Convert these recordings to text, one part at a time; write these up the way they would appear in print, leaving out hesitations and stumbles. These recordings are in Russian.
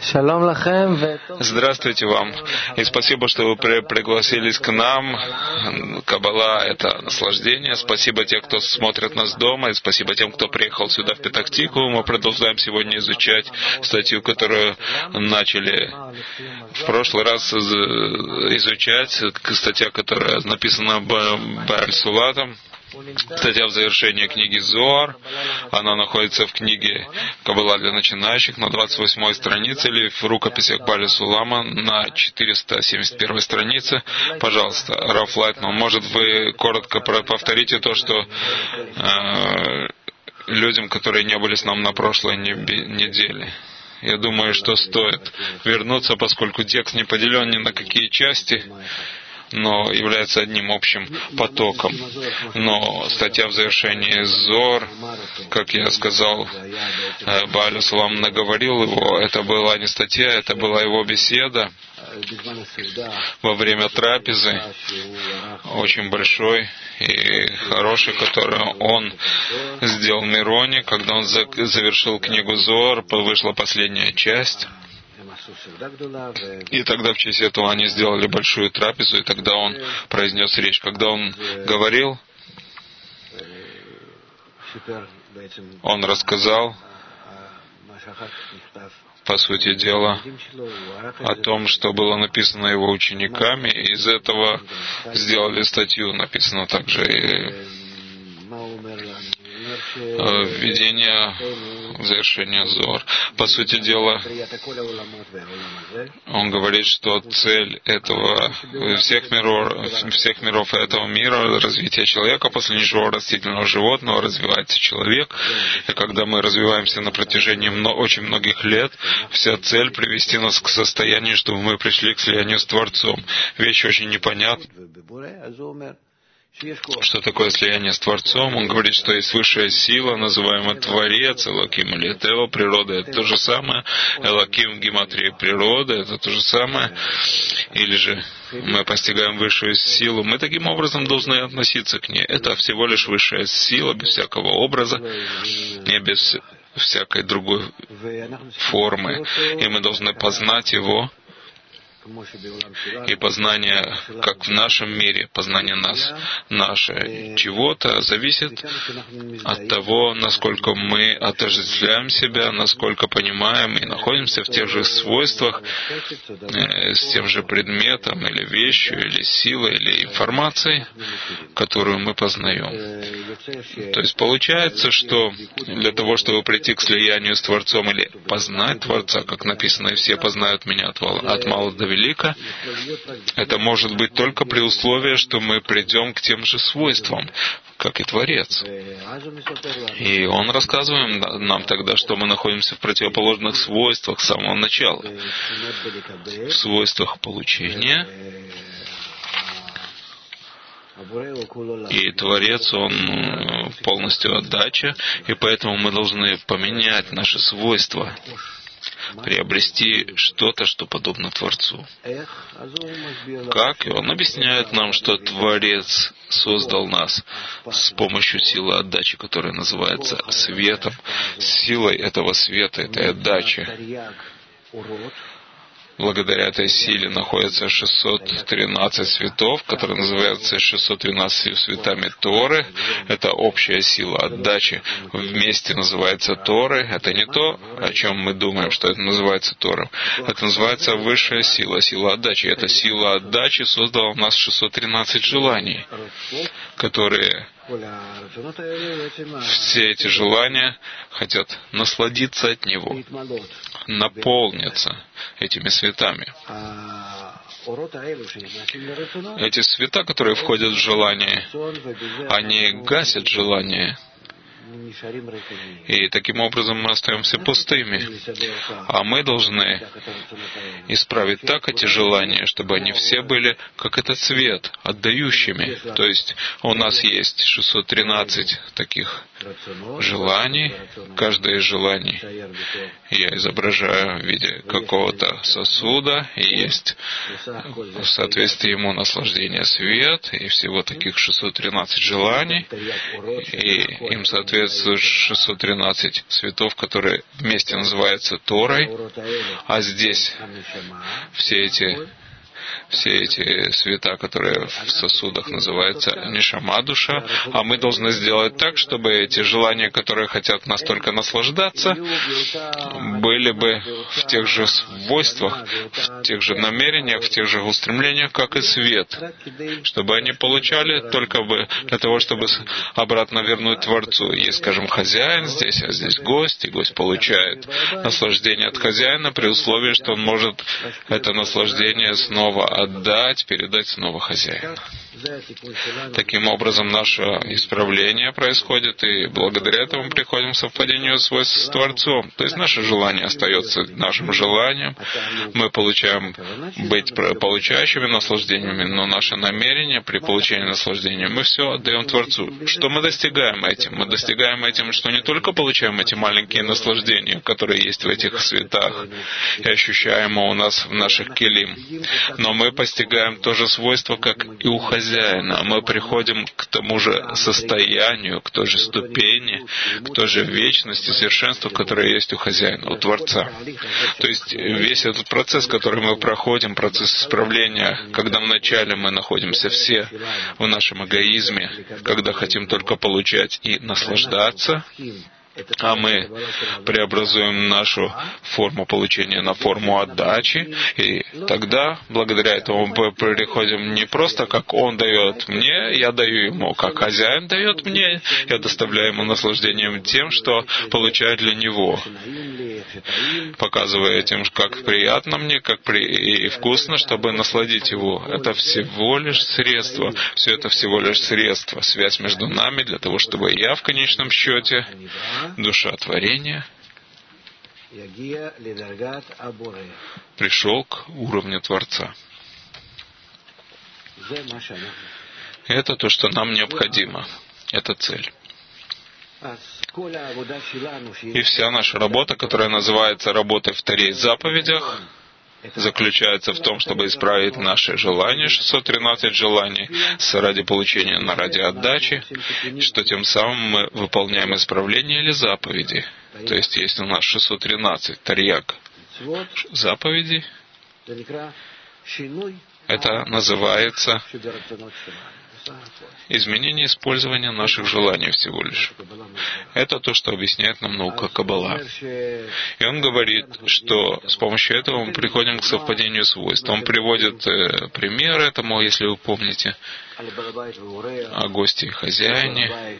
Здравствуйте вам. И спасибо, что вы пригласились к нам. Каббала — это наслаждение. Спасибо тем, кто смотрит нас дома. И спасибо тем, кто приехал сюда в Петах-Тикву. Мы продолжаем сегодня изучать статью, которую начали в прошлый раз изучать. Статья, которая написана Бааль Сулатом. Статья в завершении книги Зоар. Она находится в книге «Каббала для начинающих» на 28-й странице или в рукописях Бааля Сулама на 471-й странице. Пожалуйста, Раф Лайтман, может, вы коротко повторите то, что людям, которые не были с нами на прошлой неделе. Я думаю, что стоит вернуться, поскольку текст не поделен ни на какие части, но является одним общим потоком. Но статья в завершении Зор, как я сказал, Бааль Сулам наговорил его, это была не статья, это была его беседа во время трапезы, очень большой и хороший, которую он сделал в Мироне, когда он завершил книгу Зор, вышла последняя часть. И тогда в честь этого они сделали большую трапезу, и тогда он произнес речь. Когда он говорил, он рассказал, по сути дела, о том, что было написано его учениками, и из этого сделали статью, написано также и введение в завершение Зор. По сути дела, он говорит, что цель этого всех миров этого мира, развитие человека, после ничего растительного животного развивается человек. И когда мы развиваемся на протяжении очень многих лет, вся цель привести нас к состоянию, чтобы мы пришли к слиянию с Творцом. Вещь очень непонятная. Что такое слияние с Творцом? Он говорит, что есть высшая сила, называемая Творец, Элоким или Тео, природа — это то же самое, Элоким в гематрии природа — это то же самое, или же мы постигаем высшую силу, мы таким образом должны относиться к ней. Это всего лишь высшая сила, без всякого образа, и без всякой другой формы, и мы должны познать его. И познание, как в нашем мире, познание наше чего-то зависит от того, насколько мы отождествляем себя, насколько понимаем и находимся в тех же свойствах, с тем же предметом или вещью, или силой, или информацией, которую мы познаем. То есть получается, что для того, чтобы прийти к слиянию с Творцом или познать Творца, как написано, и все познают меня от мала до велика, это может быть только при условии, что мы придем к тем же свойствам, как и Творец. И он рассказывает нам тогда, что мы находимся в противоположных свойствах с самого начала. В свойствах получения. И Творец, Он полностью отдача, и поэтому мы должны поменять наши свойства, приобрести что-то, что подобно Творцу. Как? И он объясняет нам, что Творец создал нас с помощью силы отдачи, которая называется светом. Силой этого света, этой отдачи, благодаря этой силе находятся 613 светов, которые называются 613 светами Торы. Это общая сила отдачи. Вместе называется Торы. Это не то, о чем мы думаем, что это называется Торой. Это называется высшая сила, сила отдачи. Эта сила отдачи создала в нас 613 желаний, которые... Все эти желания хотят насладиться от Него, наполниться этими светами. Эти света, которые входят в желание, они гасят желание. И таким образом мы остаемся пустыми. А мы должны исправить так эти желания, чтобы они все были, как этот свет, отдающими. То есть у нас есть 613 таких желаний. Каждое из желаний я изображаю в виде какого-то сосуда, и есть в соответствии ему наслаждение свет, и всего таких 613 желаний, и им соответствует соответствует 613 цветов, которые вместе называются Торой, а здесь все эти цвета, которые в сосудах называются нишама, душа, а мы должны сделать так, чтобы эти желания, которые хотят настолько наслаждаться, были бы в тех же свойствах, в тех же намерениях, в тех же устремлениях, как и свет, чтобы они получали только бы для того, чтобы обратно вернуть Творцу. Есть, скажем, хозяин здесь, а здесь гость, и гость получает наслаждение от хозяина при условии, что он может это наслаждение снова отдать, передать снова хозяину. Таким образом, наше исправление происходит, и благодаря этому мы приходим к совпадению свойств с Творцом. То есть наше желание остается нашим желанием, мы получаем быть получающими наслаждениями, но наше намерение при получении наслаждения мы все отдаем Творцу. Что мы достигаем этим? Мы достигаем этим, что не только получаем эти маленькие наслаждения, которые есть в этих цветах и ощущаемо у нас в наших келим, но мы постигаем то же свойство, как и у хозяина. Мы приходим к тому же состоянию, к той же ступени, к той же вечности, совершенству, которое есть у хозяина, у Творца. То есть весь этот процесс, который мы проходим, процесс исправления, когда вначале мы находимся все в нашем эгоизме, когда хотим только получать и наслаждаться, а мы преобразуем нашу форму получения на форму отдачи, и тогда, благодаря этому, мы переходим не просто как он дает мне, я даю ему, как хозяин дает мне, я доставляю ему наслаждением тем, что получаю для него, показывая этим, как приятно мне, и вкусно, чтобы насладить его. Это всего лишь средство, все это всего лишь средство, связь между нами для того, чтобы я в конечном счете, душа творения, пришел к уровню Творца. Это то, что нам необходимо. Это цель. И вся наша работа, которая называется работой в Торе и заповедях, заключается в том, чтобы исправить наши желания, 613 желаний, ради получения, ради отдачи, что тем самым мы выполняем исправление или заповеди. То есть есть у нас 613 тарьяк заповедей. Это называется изменение использования наших желаний всего лишь. Это то, что объясняет нам наука Каббала. И он говорит, что с помощью этого мы приходим к совпадению свойств. Он приводит пример этому, если вы помните, о госте и хозяине,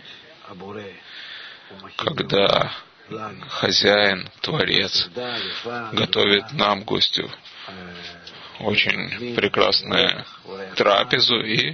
когда хозяин, Творец, готовит нам, гостю, очень прекрасную трапезу и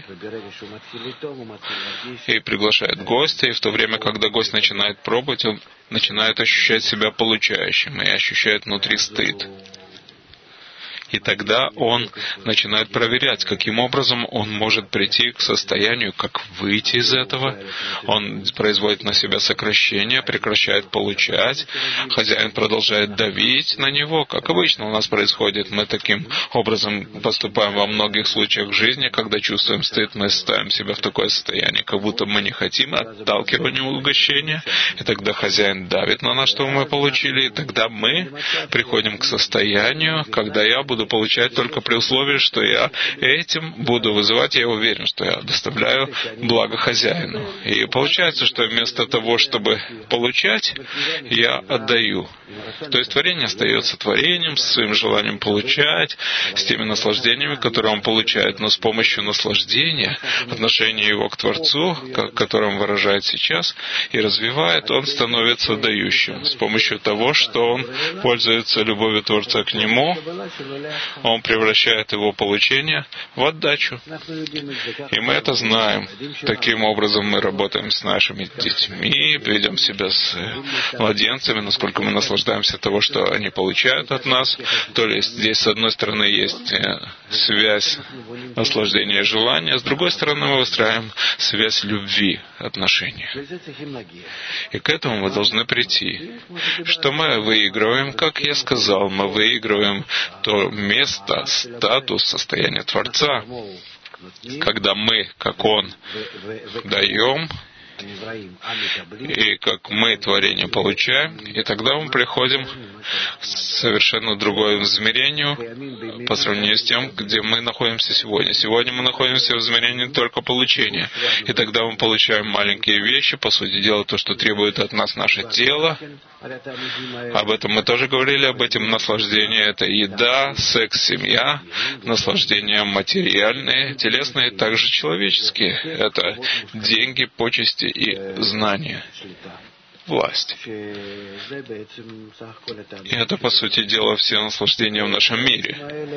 приглашает гостя, и в то время, когда гость начинает пробовать, он начинает ощущать себя получающим и ощущает внутри стыд. И тогда он начинает проверять, каким образом он может прийти к состоянию, как выйти из этого. Он производит на себя сокращение, прекращает получать. Хозяин продолжает давить на него, как обычно у нас происходит. Мы таким образом поступаем во многих случаях в жизни, когда чувствуем стыд, мы ставим себя в такое состояние, как будто мы не хотим отталкивания угощения. И тогда хозяин давит на нас, что мы получили. И тогда мы приходим к состоянию, когда я буду получать только при условии, что я этим буду вызывать, я уверен, что я доставляю благо хозяину. И получается, что вместо того, чтобы получать, я отдаю. То есть творение остается творением, со своим желанием получать, с теми наслаждениями, которые он получает, но с помощью наслаждения, отношения его к Творцу, которое он выражает сейчас и развивает, он становится дающим. С помощью того, что он пользуется любовью Творца к нему, он превращает его получение в отдачу. И мы это знаем. Таким образом мы работаем с нашими детьми, ведем себя с младенцами, насколько мы наслаждаемся того, что они получают от нас. То есть здесь, с одной стороны, есть связь наслаждения и желания, с другой стороны, мы выстраиваем связь любви, отношений. И к этому мы должны прийти. Что мы выигрываем, как я сказал, мы выигрываем то место, статус, состояние Творца, когда мы, как Он, даем и как мы творение получаем, и тогда мы приходим к совершенно другому измерению по сравнению с тем, где мы находимся сегодня. Сегодня мы находимся в измерении только получения, и тогда мы получаем маленькие вещи, по сути дела, то, что требует от нас наше тело. Об этом мы тоже говорили, об этом наслаждение. Это еда, секс, семья, наслаждения материальные, телесные, также человеческие. Это деньги, почести и знания, власть. И это, по сути дела, все наслаждения в нашем мире.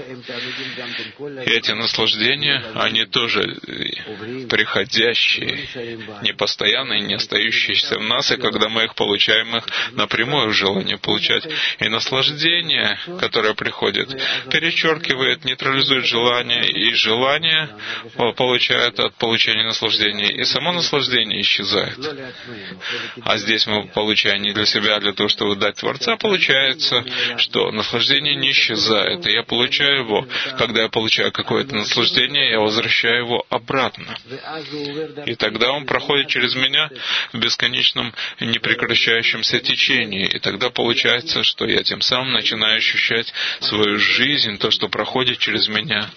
И эти наслаждения, они тоже приходящие, непостоянные, не остающиеся в нас, и когда мы их получаем, их напрямую в желании получать. И наслаждение, которое приходит, перечеркивает, нейтрализует желание, и желание получает от получения наслаждения, и само наслаждение исчезает. А здесь мы получаем не для себя, а для того, чтобы дать Творца, получается, что наслаждение не исчезает, и я получаю его. Когда я получаю какое-то наслаждение, я возвращаю его обратно. И тогда он проходит через меня в бесконечном, непрекращающемся течении. И тогда получается, что я тем самым начинаю ощущать свою жизнь, то, что проходит через меня.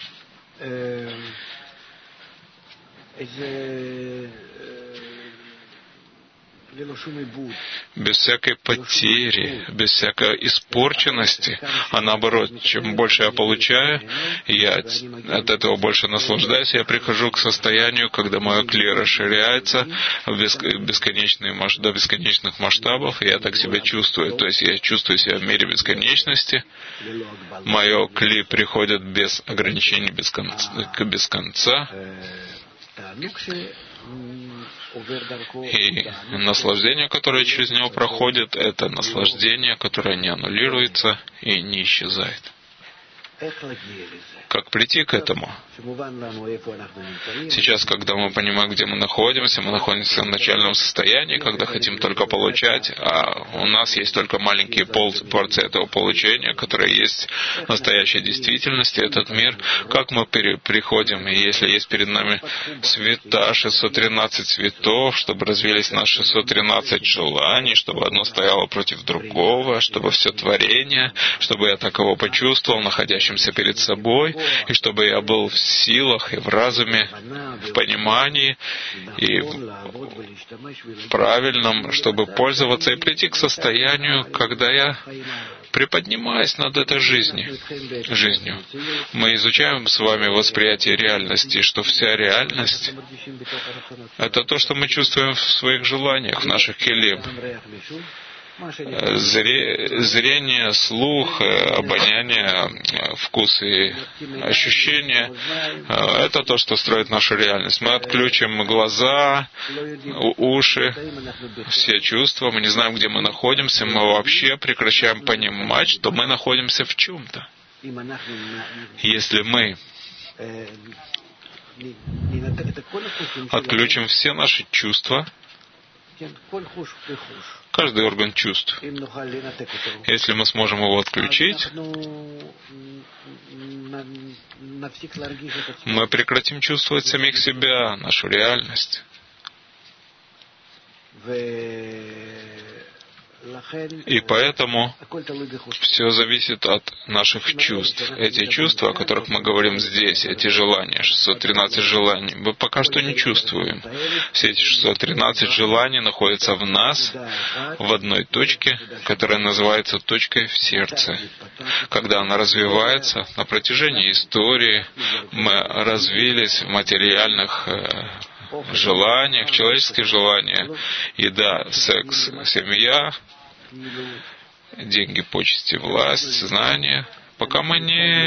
Без всякой потери, без всякой испорченности, а наоборот, чем больше я получаю, я от этого больше наслаждаюсь, я прихожу к состоянию, когда мое кли расширяется до бесконечных масштабов, и я так себя чувствую. То есть я чувствую себя в мире бесконечности, мое кли приходит без ограничений, без конца. И наслаждение, которое через него проходит, это наслаждение, которое не аннулируется и не исчезает. Как прийти к этому? Сейчас, когда мы понимаем, где мы находимся в начальном состоянии, когда хотим только получать, а у нас есть только маленькие порции этого получения, которые есть в настоящей действительности, этот мир. Как мы приходим, и если есть перед нами света, 613 цветов, чтобы развились наши 613 желаний, чтобы одно стояло против другого, чтобы все творение, чтобы я таково почувствовал, находящимся перед собой, и чтобы я был в силах и в разуме, в понимании и в правильном, чтобы пользоваться и прийти к состоянию, когда я приподнимаюсь над этой жизнью. Мы изучаем с вами восприятие реальности, что вся реальность — это то, что мы чувствуем в своих желаниях, в наших келим. Зрение, слух, обоняние, вкус и ощущение — это то, что строит нашу реальность. Мы отключим глаза, уши, все чувства, мы не знаем, где мы находимся, мы вообще прекращаем понимать, что мы находимся в чем-то. Если мы отключим все наши чувства, каждый орган чувств. Если мы сможем его отключить, мы прекратим чувствовать самих себя, нашу реальность. И поэтому все зависит от наших чувств. Эти чувства, о которых мы говорим здесь, эти желания, 613 желаний, мы пока что не чувствуем. Все эти 613 желаний находятся в нас, в одной точке, которая называется точкой в сердце. Когда она развивается, на протяжении истории мы развились в материальных желаниях, человеческих желаниях, еда, секс, семья, деньги, почести, власть, знания. Пока мы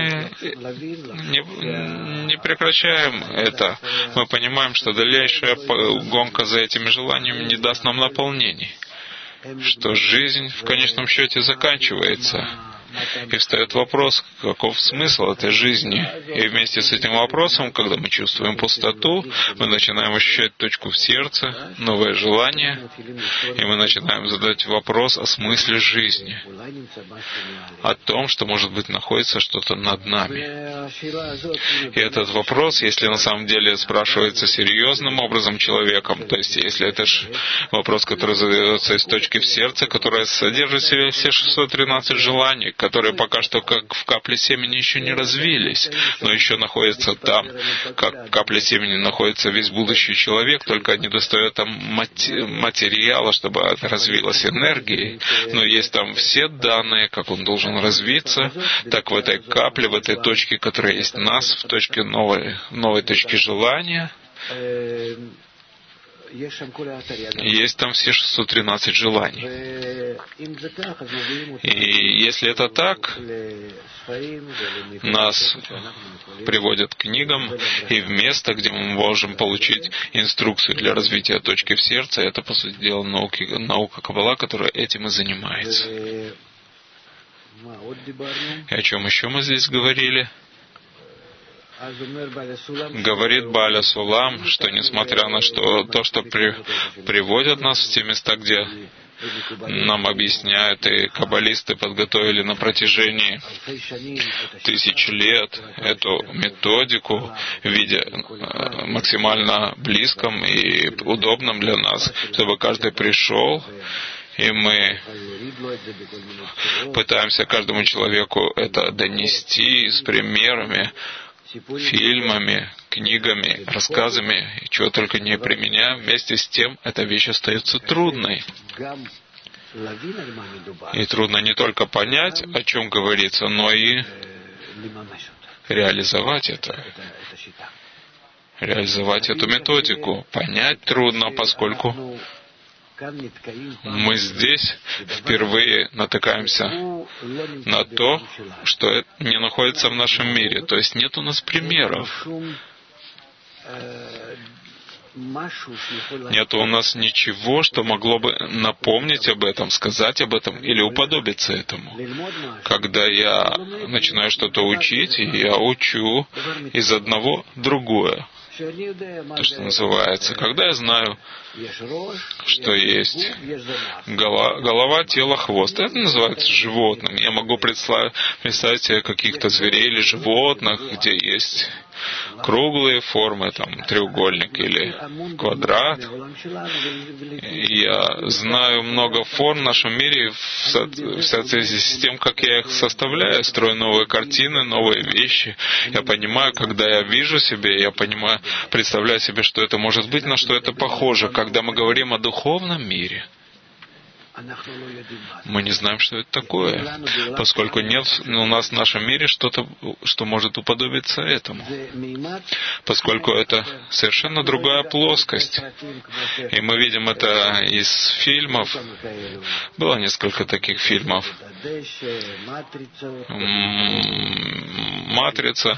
не прекращаем это, мы понимаем, что дальнейшая гонка за этими желаниями не даст нам наполнений, что жизнь в конечном счете заканчивается. И встает вопрос, каков смысл этой жизни. И вместе с этим вопросом, когда мы чувствуем пустоту, мы начинаем ощущать точку в сердце, новое желание, и мы начинаем задать вопрос о смысле жизни, о том, что, может быть, находится что-то над нами. И этот вопрос, если на самом деле спрашивается серьезным образом человеком, то есть если это вопрос, который задается из точки в сердце, которая содержит в себе все 613 желаний, которые пока что как в капле семени еще не развились, но еще находятся там, как в капле семени находится весь будущий человек, только не достает там материала, чтобы это развилась энергией, но есть там все данные, как он должен развиться, так в этой капле, в этой точке, которая есть в нас, в точке новой точки желания, есть там все 613 желаний. И если это так, нас приводят к книгам и в место, где мы можем получить инструкцию для развития точки в сердце. Это, по сути дела, наука Каббала, которая этим и занимается. И о чем еще мы здесь говорили? Говорит Бааля Сулам, что несмотря на то, что приводят нас в те места, где нам объясняют, и каббалисты подготовили на протяжении 1000 лет эту методику в виде максимально близком и удобном для нас, чтобы каждый пришел, и мы пытаемся каждому человеку это донести с примерами, фильмами, книгами, рассказами, и чего только не применяем. Вместе с тем, эта вещь остается трудной. И трудно не только понять, о чем говорится, но и реализовать это. Реализовать эту методику. Понять трудно, поскольку мы здесь впервые натыкаемся на то, что не находится в нашем мире. То есть нет у нас примеров. Нет у нас ничего, что могло бы напомнить об этом, сказать об этом или уподобиться этому. Когда я начинаю что-то учить, я учу из одного другое. То, что называется. Когда я знаю, что есть голова, тело, хвост, это называется животным. Я могу представить себе каких-то зверей или животных, где есть круглые формы, там, треугольник или квадрат. Я знаю много форм в нашем мире в соответствии с тем, как я их составляю, строю новые картины, новые вещи. Я понимаю, когда я вижу себе, я понимаю, представляю себе, что это может быть, на что это похоже. Когда мы говорим о духовном мире, мы не знаем, что это такое, поскольку нет у нас в нашем мире что-то, что может уподобиться этому, поскольку это совершенно другая плоскость. И мы видим это из фильмов. Было несколько таких фильмов. «Матрица»,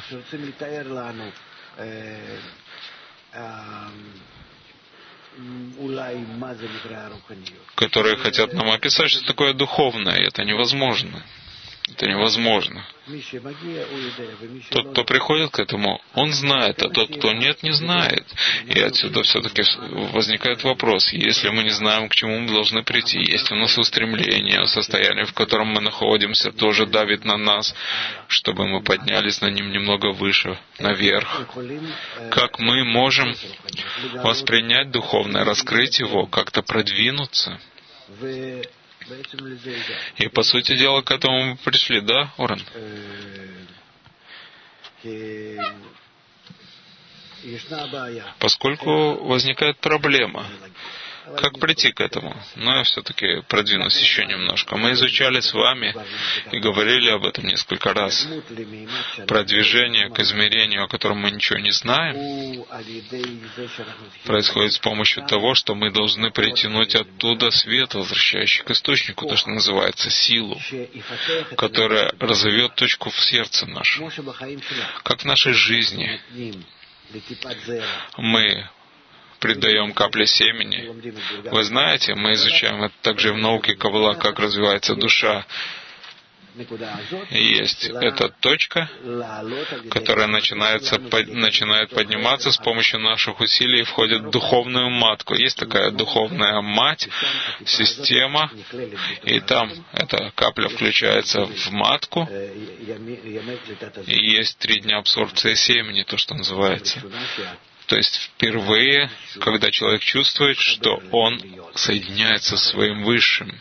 которые хотят нам описать, что такое духовное, и это невозможно. Это невозможно. Тот, кто приходит к этому, он знает, а тот, кто нет, не знает. И отсюда все-таки возникает вопрос, если мы не знаем, к чему мы должны прийти, если у нас устремление, состояние, в котором мы находимся, тоже давит на нас, чтобы мы поднялись на ним немного выше, наверх. Как мы можем воспринять духовное, раскрыть его, как-то продвинуться? И, по сути дела, к этому мы пришли, да, Оран? Поскольку возникает проблема. Как прийти к этому? Но я все-таки продвинусь еще немножко. Мы изучали с вами и говорили об этом несколько раз. Продвижение к измерению, о котором мы ничего не знаем, происходит с помощью того, что мы должны притянуть оттуда свет, возвращающий к источнику, то, что называется силу, которая разовьет точку в сердце нашем. Как в нашей жизни мы придаем капле семени. Вы знаете, мы изучаем это также в науке Каббала, как развивается душа. есть эта точка, которая начинает подниматься с помощью наших усилий и входит в духовную матку. Есть такая духовная мать, система, и там эта капля включается в матку, и есть 3 дня абсорбции семени, то, что называется. То есть впервые, когда человек чувствует, что он соединяется со своим Высшим,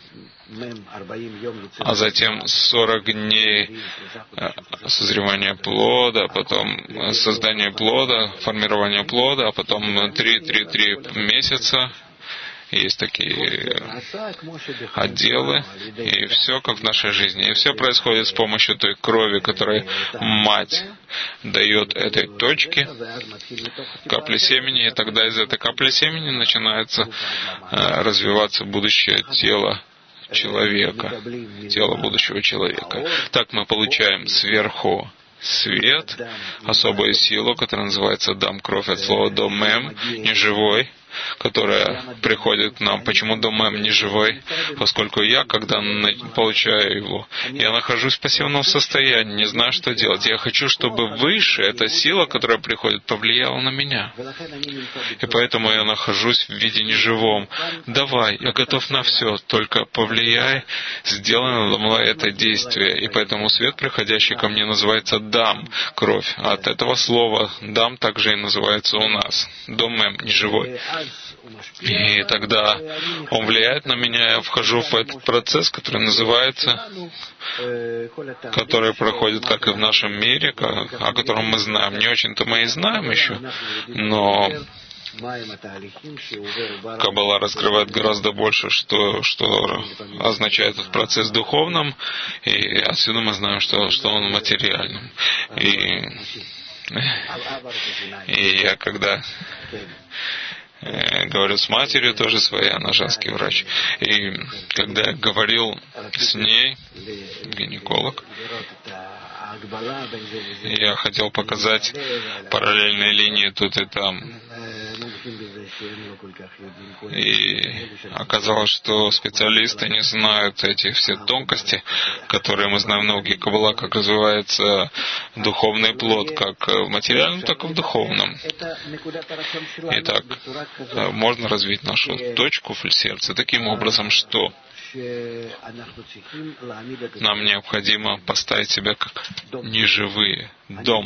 а затем 40 дней созревания плода, потом создание плода, формирование плода, а потом 3 месяца. Есть такие отделы, и все как в нашей жизни. И все происходит с помощью той крови, которую Мать дает этой точке, капли семени, и тогда из этой капли семени начинается развиваться будущее тело человека, тело будущего человека. Так мы получаем сверху свет, особую силу, которая называется дам, кровь от слова домем, неживой, которая приходит к нам. Почему домем неживой? Поскольку я, когда получаю его, я нахожусь в пассивном состоянии, не знаю, что делать. Я хочу, чтобы выше эта сила, которая приходит, повлияла на меня. И поэтому я нахожусь в виде неживом. Давай, я готов на все, только повлияй, сделай надо мной это действие. И поэтому свет, приходящий ко мне, называется дам, кровь. От этого слова дам также и называется у нас. Домем, неживой. И тогда он влияет на меня, я вхожу в этот процесс, который называется, который проходит как и в нашем мире, о котором мы знаем. Не очень-то мы и знаем еще, но Каббала раскрывает гораздо больше, что означает этот процесс духовным, и отсюда мы знаем, что он материальным. И я когда говорю с матерью тоже своей, она женский врач. И когда я говорил с ней, гинеколог, я хотел показать параллельные линии тут и там. И оказалось, что специалисты не знают эти все тонкости, которые мы знаем в науке Каббала, как развивается духовный плод, как в материальном, так и в духовном. Итак, можно развить нашу точку в сердце таким образом, что нам необходимо поставить себя как неживые, дом.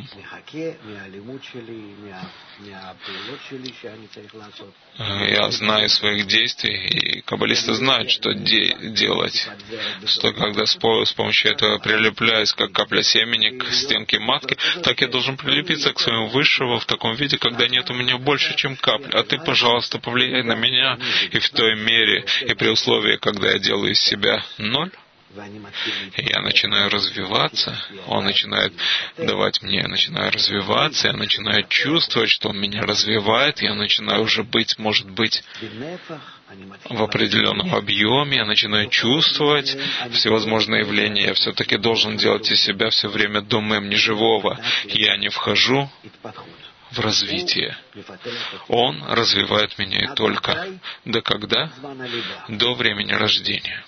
Я знаю своих действий, и каббалисты знают, что делать. Что когда с помощью этого прилепляюсь, как капля семени к стенке матки, так я должен прилепиться к своему Высшему в таком виде, когда нет у меня больше, чем капля. А ты, пожалуйста, повлияй на меня и в той мере, и при условии, когда я делаю из себя 0, я начинаю развиваться, он начинает давать мне, я начинаю развиваться, я начинаю чувствовать, что он меня развивает, я начинаю уже быть, может быть, в определенном объеме, я начинаю чувствовать всевозможные явления, я все-таки должен делать из себя все время домем неживого, я не вхожу в развитие. Он развивает меня и только до когда? До времени рождения.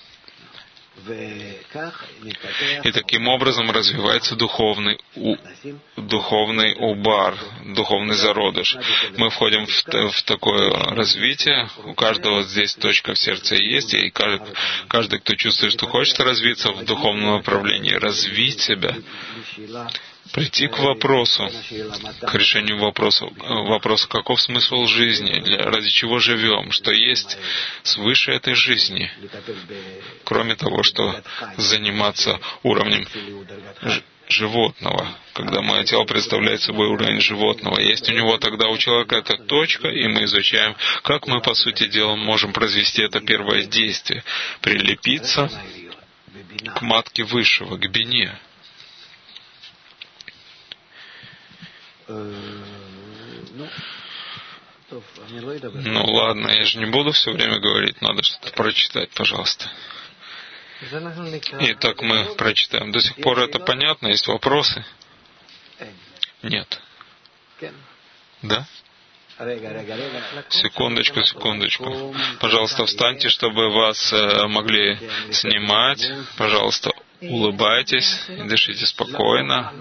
И таким образом развивается духовный убар, духовный зародыш. Мы входим в такое развитие. У каждого здесь точка в сердце есть, и каждый, кто чувствует, что хочет развиться в духовном направлении, развить себя, прийти к вопросу, к решению вопроса, каков смысл жизни, ради чего живем, что есть свыше этой жизни, кроме того, что заниматься уровнем животного, когда мое тело представляет собой уровень животного. Есть у него тогда у человека эта точка, и мы изучаем, как мы, по сути дела, можем произвести это первое действие, прилепиться к матке Высшего, к бине. Ну ладно, я же не буду все время говорить, надо что-то прочитать, пожалуйста. Итак, мы прочитаем. До сих пор это понятно? Есть вопросы? Нет. Да? Секундочку. Пожалуйста, встаньте, чтобы вас могли снимать. Пожалуйста, улыбайтесь и дышите спокойно.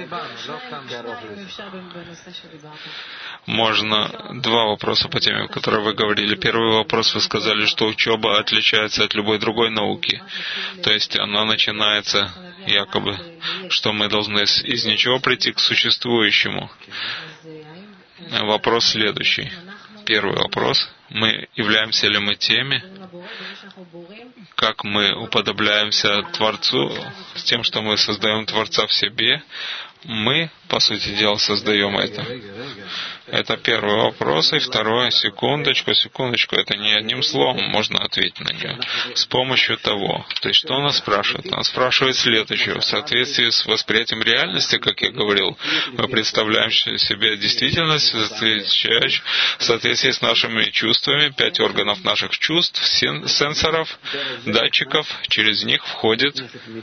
Можно два вопроса по теме, о которой вы говорили. Первый вопрос, вы сказали, что учеба отличается от любой другой науки. То есть она начинается якобы, что мы должны из ничего прийти к существующему. Вопрос следующий. Первый вопрос. Мы являемся ли мы теми, как мы уподобляемся Творцу, с тем, что мы создаем Творца в себе? Мы, по сути дела, создаем это. Это первый вопрос. И второй, секундочку, это не одним словом можно ответить на него. С помощью того. То есть, что она спрашивает? Она спрашивает следующее. В соответствии с восприятием реальности, как я говорил, мы представляем себе действительность в соответствии с нашими чувствами, 5 органов наших чувств, сенсоров, датчиков, через них входит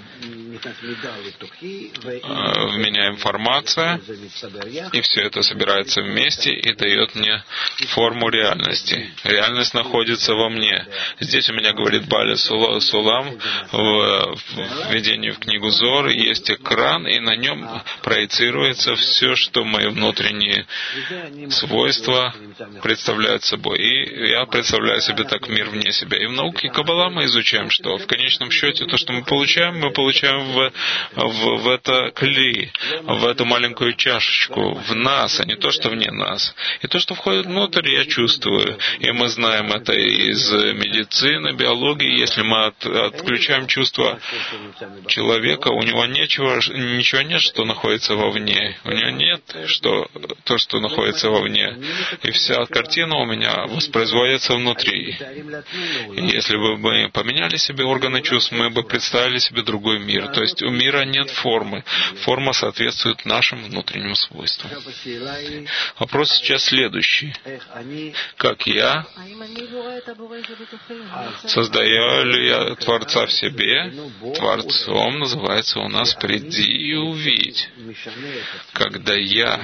в меня информация, и все это собирается вместе и дает мне форму реальности. Реальность находится во мне. Здесь у меня, говорит Бали Сулам, в введении в книгу Зор есть экран, и на нем проецируется все, что мои внутренние свойства представляют собой. И я представляю себе так мир вне себя. И в науке Каббала мы изучаем, что в конечном счете то, что мы получаем в это кли, в эту маленькую чашечку, в нас, а не то, что вне нас. И то, что входит внутрь, я чувствую. И мы знаем это из медицины, биологии. Если мы отключаем чувства человека, у него ничего нет, что находится вовне. У него нет то, что находится вовне. И вся картина у меня воспроизводится внутри. И если бы мы поменяли себе органы чувств, мы бы представили себе другой мир. То есть у мира нет формы. Форма соответствует нашим внутренним свойствам. Вопрос сейчас следующий. Как я? Создаю ли я Творца в себе? Творцом называется у нас «приди и увидь». Когда я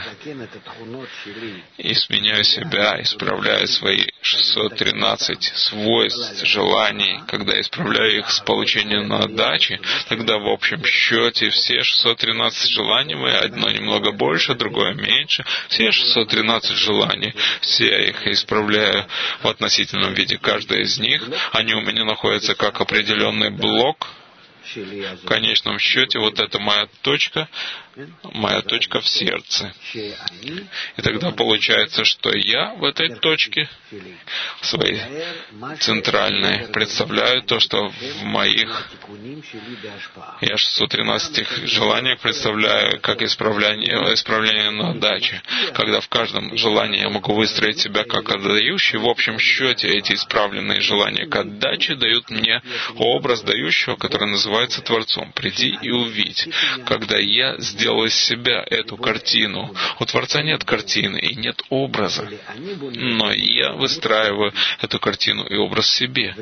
изменяю себя, исправляю свои 613 свойств, желаний, когда исправляю их с получением на отдаче, тогда в общем счете все 613 желаний, одно немного больше, другое меньше, все 613 желаний, все я их исправляю в относительном виде. Каждая из них, они у меня находятся как определенный блок. В конечном счете, вот это моя точка в сердце. И тогда получается, что я в этой точке своей центральной представляю то, что в моих я 613 желаниях представляю как исправление на отдаче. Когда в каждом желании я могу выстроить себя как отдающий, в общем счете эти исправленные желания к отдаче дают мне образ дающего, который называется Творцом. «Приди и увидь». Когда я сделал из себя эту картину. У Творца нет картины и нет образа. Но я выстраиваю эту картину и образ в себе.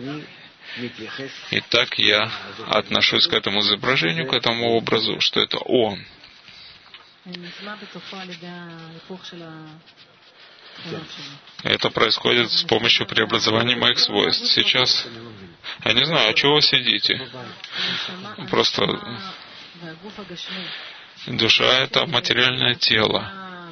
И так я отношусь к этому изображению, к этому образу, что это Он. Это происходит с помощью преобразования моих свойств. Сейчас, я не знаю, а чего вы сидите? Просто душа — это материальное тело.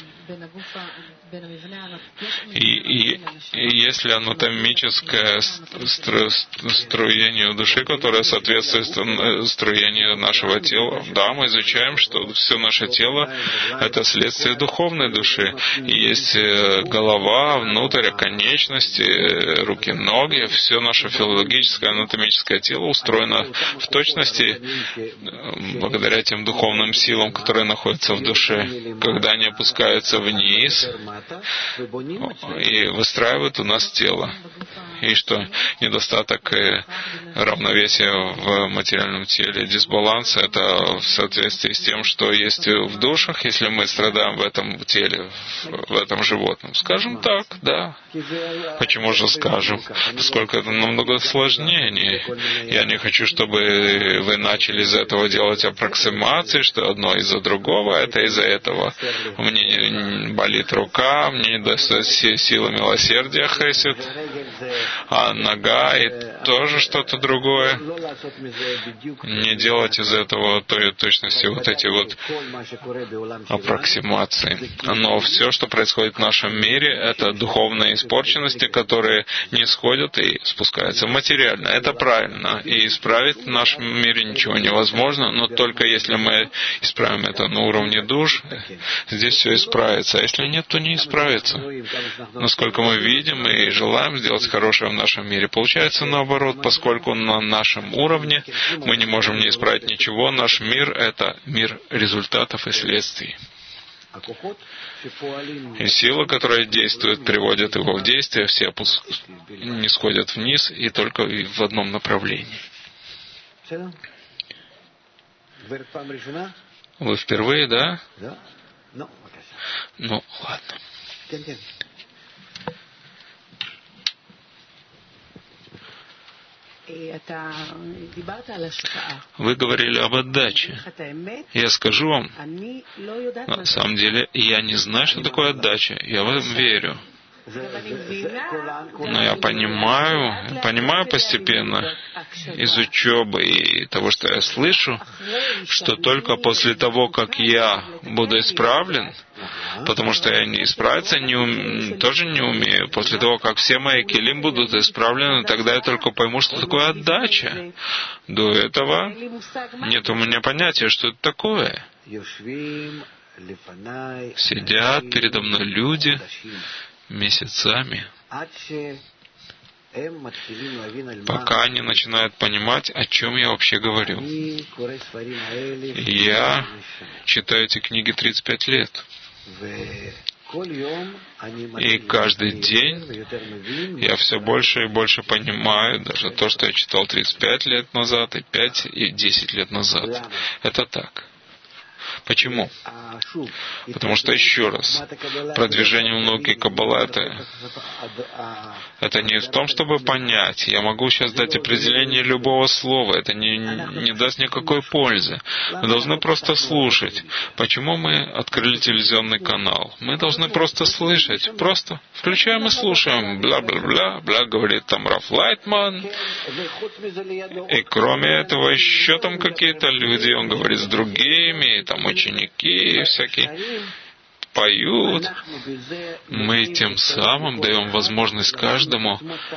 И если анатомическое строение души, которое соответствует строению нашего тела, да, мы изучаем, что все наше тело — это следствие духовной души. И есть голова, внутрь, конечности, руки, ноги, все наше физиологическое, анатомическое тело устроено в точности благодаря тем духовным силам, которые находятся в душе. Когда они опускаются вниз и выстраивают у нас тело. И что недостаток равновесия в материальном теле, дисбаланс, это в соответствии с тем, что есть в душах, если мы страдаем в этом теле, в этом животном. Скажем так, да. Почему же скажем? Поскольку это намного сложнее. Я не хочу, чтобы вы начали из этого делать аппроксимации, что одно из-за другого, это из-за этого. Мне болит рука, мне не достает силы милосердия, хесед. а нога и тоже что-то другое. Не делать из этого той точности вот эти вот аппроксимации. Но все, что происходит в нашем мире, это духовные испорченности, которые не сходят и спускаются материально. Это правильно. И исправить в нашем мире ничего невозможно, но только если мы исправим это на уровне душ, здесь все исправится. А если нет, то не исправится. Насколько мы видим и желаем сделать хорошее в нашем мире. Получается наоборот, поскольку на нашем уровне мы не можем не исправить ничего, наш мир — это мир результатов и следствий. И сила, которая действует, приводит его в действие, все не сходят вниз и только в одном направлении. Вы впервые, да? Ну, ладно. Вы говорили об отдаче. Я скажу вам, на самом деле, я не знаю, что такое отдача. Я в этом верю. Но я понимаю постепенно из учебы и того, что я слышу, что только после того, как я буду исправлен, потому что я не исправиться тоже не умею, после того, как все мои килим будут исправлены, тогда я только пойму, что такое отдача. До этого нет у меня понятия, что это такое. Сидят передо мной люди месяцами, пока они начинают понимать, о чем я вообще говорю. Я читаю эти книги 35 лет. И каждый день я все больше и больше понимаю даже то, что я читал 35 лет назад, и 5, и 10 лет назад. Это так. Почему? Потому что, еще раз, продвижение в науке Каббала это не в том, чтобы понять. Я могу сейчас дать определение любого слова. Это не даст никакой пользы. Мы должны просто слушать. Почему мы открыли телевизионный канал? Мы должны просто слышать. Просто включаем и слушаем. Бла-бла-бла, бла, говорит там Раф Лайтман. И кроме этого, еще там какие-то люди, он говорит с другими, и там ученики всякие поют. Мы тем самым даем возможность каждому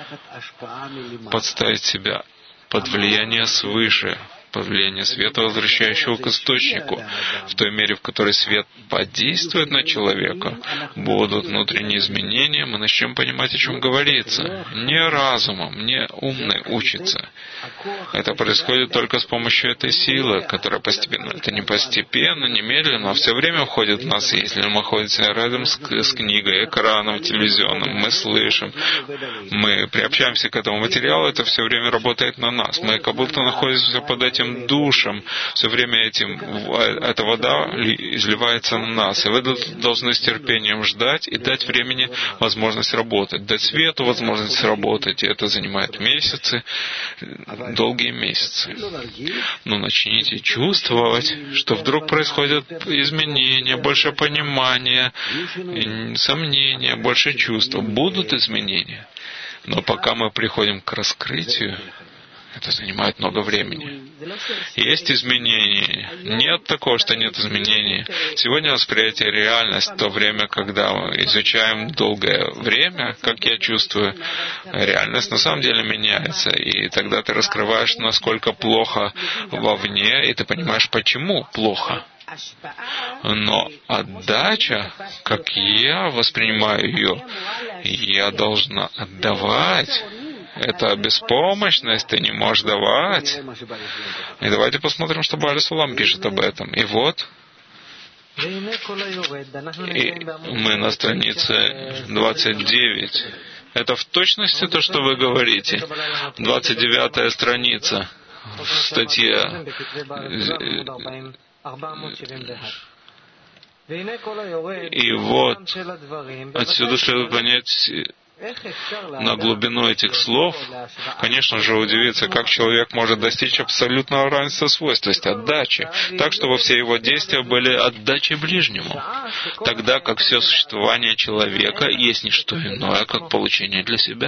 подставить себя под влияние свыше, под влияние света, возвращающего к источнику. В той мере, в которой свет подействует на человека, будут внутренние изменения, мы начнем понимать, о чем говорится. Не разумом, не умный учится. Это происходит только с помощью этой силы, которая постепенно. Это не постепенно, не медленно, а все время входит в нас. Если мы находимся рядом с книгой, экраном, телевизионным, мы слышим, мы приобщаемся к этому материалу, это все время работает на нас. Мы как будто находимся под этим душем, все время эта вода изливается на нас. И вы должны с терпением ждать и дать времени возможность работать, дать свету возможность работать. И это занимает месяцы, долгие месяцы. Но начните чувствовать, что вдруг происходят изменения, больше понимания, сомнения, больше чувств. Будут изменения. Но пока мы приходим к раскрытию, это занимает много времени. Есть изменения. Нет такого, что нет изменений. Сегодня восприятие реальности, в то время, когда мы изучаем долгое время, как я чувствую, реальность на самом деле меняется. И тогда ты раскрываешь, насколько плохо вовне, и ты понимаешь, почему плохо. Но отдача, как я воспринимаю ее, я должна отдавать. Это беспомощность, ты не можешь давать. И давайте посмотрим, что Бааль Сулам пишет об этом. И вот, и мы на странице 29. Это в точности то, что вы говорите. 29-я страница в статье. И вот, отсюда следует понять на глубину этих слов, конечно же, удивиться, как человек может достичь абсолютного равенства свойств, то есть отдачи, так, чтобы все его действия были отдачей ближнему, тогда как все существование человека есть не что иное, как получение для себя.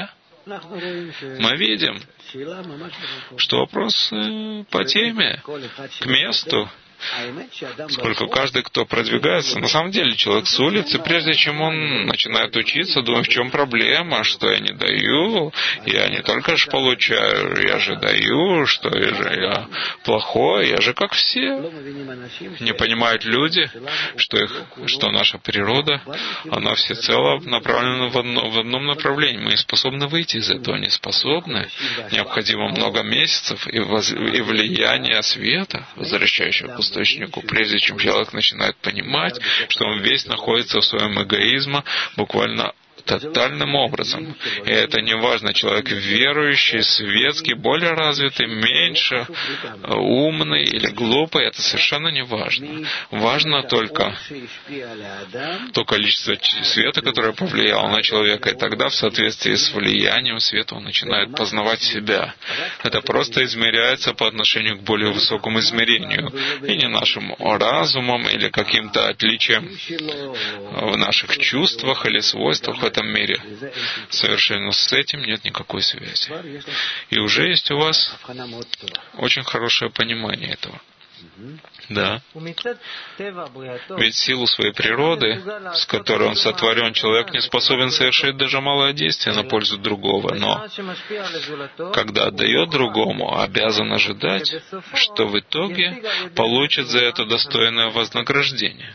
мы видим, что вопрос по теме, к месту, сколько каждый, кто продвигается, на самом деле человек с улицы, прежде чем он начинает учиться, думает, в чем проблема, что я не даю, я не только же получаю, я же даю, что я плохой, я же как все. Не понимают люди, что наша природа, она всецело направлена в одном направлении. Мы способны выйти из этого, не способны. Необходимо много месяцев и влияние света, возвращающего к источнику, прежде чем человек начинает понимать, что он весь находится в своем эгоизме, буквально тотальным образом. И это не важно, человек верующий, светский, более развитый, меньше, умный или глупый, это совершенно не важно. Важно только то количество света, которое повлияло на человека, и тогда в соответствии с влиянием света он начинает познавать себя. Это просто измеряется по отношению к более высокому измерению, и не нашим разумом или каким-то отличием в наших чувствах или свойствах в этом мире. Совершенно с этим нет никакой связи. И уже есть у вас очень хорошее понимание этого. Да. Ведь в силу своей природы, с которой он сотворен, человек не способен совершить даже малое действие на пользу другого, но когда отдает другому, обязан ожидать, что в итоге получит за это достойное вознаграждение.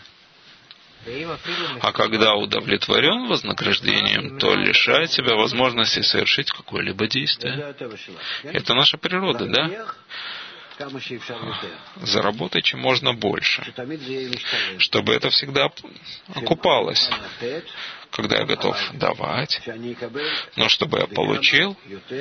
А когда удовлетворен вознаграждением, то лишает себя возможности совершить какое-либо действие. Это наша природа, да? Заработать чем можно больше, чтобы это всегда окупалось. Когда я готов давать, но чтобы я получил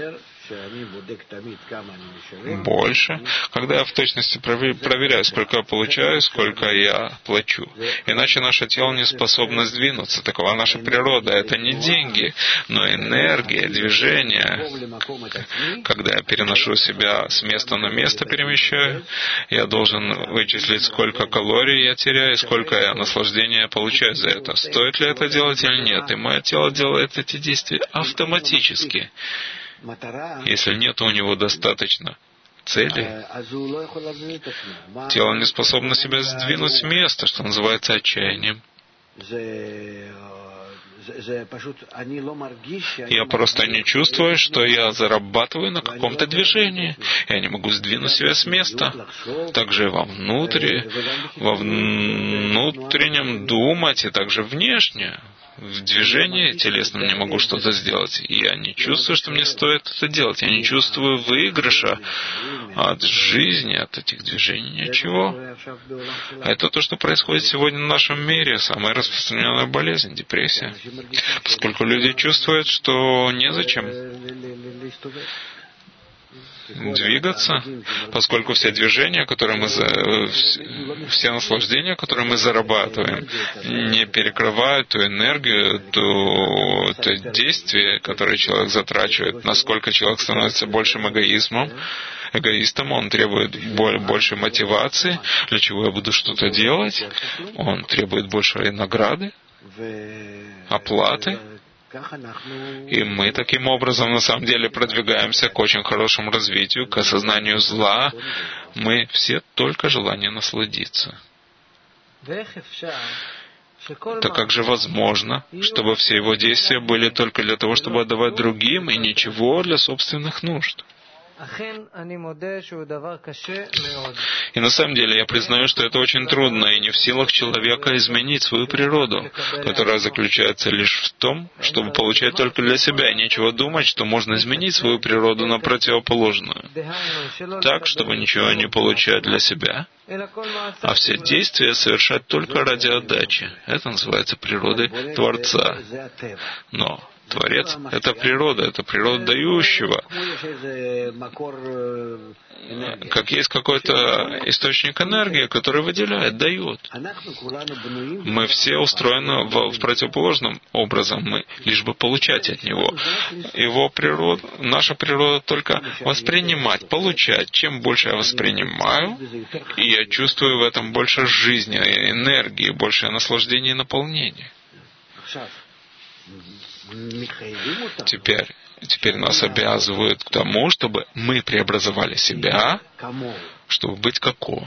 больше, когда я в точности проверяю, сколько я получаю, сколько я плачу. Иначе наше тело не способно сдвинуться. Такова наша природа. Это не деньги, но энергия, движение. Когда я переношу себя с места на место, перемещаю, я должен вычислить, сколько калорий я теряю, сколько я наслаждения получаю за это. Стоит ли это делать или нет? И мое тело делает эти действия автоматически. Если нет у него достаточно цели, тело не способно себя сдвинуть с места, что называется отчаянием. Я просто не чувствую, что я зарабатываю на каком-то движении. Я не могу сдвинуть себя с места. Также во внутреннем думать, и также внешне. В движении телесном не могу что-то сделать. И я не чувствую, что мне стоит это делать. Я не чувствую выигрыша от жизни, от этих движений, ничего. Это то, что происходит сегодня в нашем мире. Самая распространенная болезнь — депрессия. Поскольку люди чувствуют, что незачем двигаться, поскольку все движения, все наслаждения, которые мы зарабатываем, не перекрывают ту энергию, то действие, которое человек затрачивает, насколько человек становится большим эгоистом, он требует больше мотивации, для чего я буду что-то делать, он требует большей награды, оплаты. И мы таким образом на самом деле продвигаемся к очень хорошему развитию, к осознанию зла. Мы все только желание насладиться. Так как же возможно, чтобы все его действия были только для того, чтобы отдавать другим, и ничего для собственных нужд? И на самом деле я признаю, что это очень трудно, и не в силах человека изменить свою природу, которая заключается лишь в том, чтобы получать только для себя, и нечего думать, что можно изменить свою природу на противоположную, так, чтобы ничего не получать для себя, а все действия совершать только ради отдачи. Это называется природой Творца. Но Творец — это природа дающего. Как есть какой-то источник энергии, который выделяет, дает. Мы все устроены в противоположном образом, мы лишь бы получать от него. Наша природа только воспринимать, получать. Чем больше я воспринимаю, и я чувствую в этом больше жизни, энергии, больше наслаждения и наполнения. Теперь теперь нас обязывают к тому, чтобы мы преобразовали себя, чтобы быть как Он.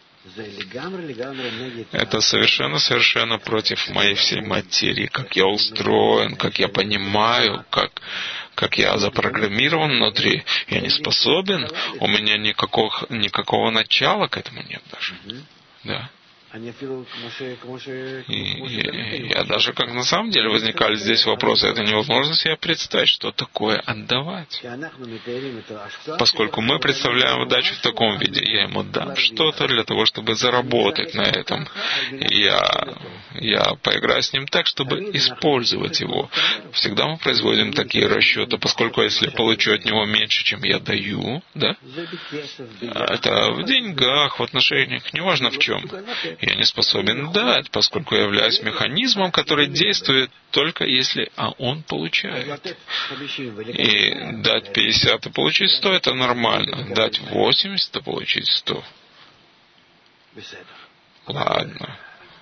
Это совершенно против моей всей материи, как я устроен, как я понимаю, как я запрограммирован внутри. Я не способен, у меня никакого начала к этому нет даже. Да. И я даже, как на самом деле возникали здесь вопросы, это невозможно себе представить, что такое отдавать. Поскольку мы представляем отдачу в таком виде, я ему дам что-то для того, чтобы заработать на этом. Я поиграю с ним так, чтобы использовать его. Всегда мы производим такие расчеты, поскольку если я получу от него меньше, чем я даю, да, это в деньгах, в отношениях, неважно в чем. Я не способен дать, поскольку я являюсь механизмом, который действует только если он получает. И дать 50 и получить 100 — это нормально. Дать 80 и получить 100. Ладно.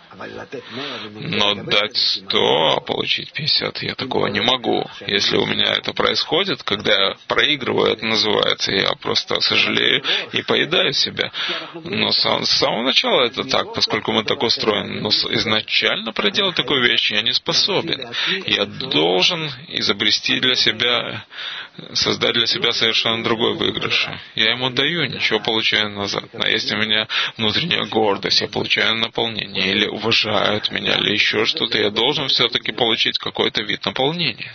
Но дать 100, а получить 50, я такого не могу. Если у меня это происходит, когда я проигрываю, это называется, я просто сожалею и поедаю себя. Но с самого начала это так, поскольку мы так устроены. Но изначально проделать такую вещь я не способен. Я должен изобрести для себя, создать для себя совершенно другой выигрыш. Я ему даю, ничего получаю назад. Но есть у меня внутренняя гордость, я получаю наполнение. Или уважают меня, или еще что-то, я должен все-таки получить какой-то вид наполнения.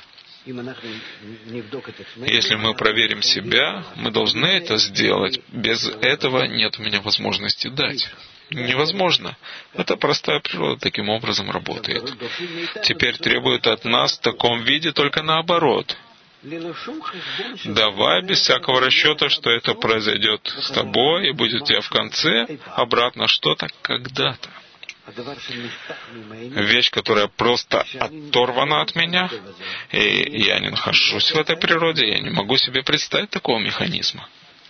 Если мы проверим себя, мы должны это сделать. Без этого нет у меня возможности дать. Невозможно. Это простая природа таким образом работает. Теперь требует от нас в таком виде только наоборот. Давай без всякого расчета, что это произойдет с тобой и будет у тебя в конце обратно что-то когда-то. Вещь, которая просто оторвана от меня, и я не нахожусь в этой природе, я не могу себе представить такого механизма.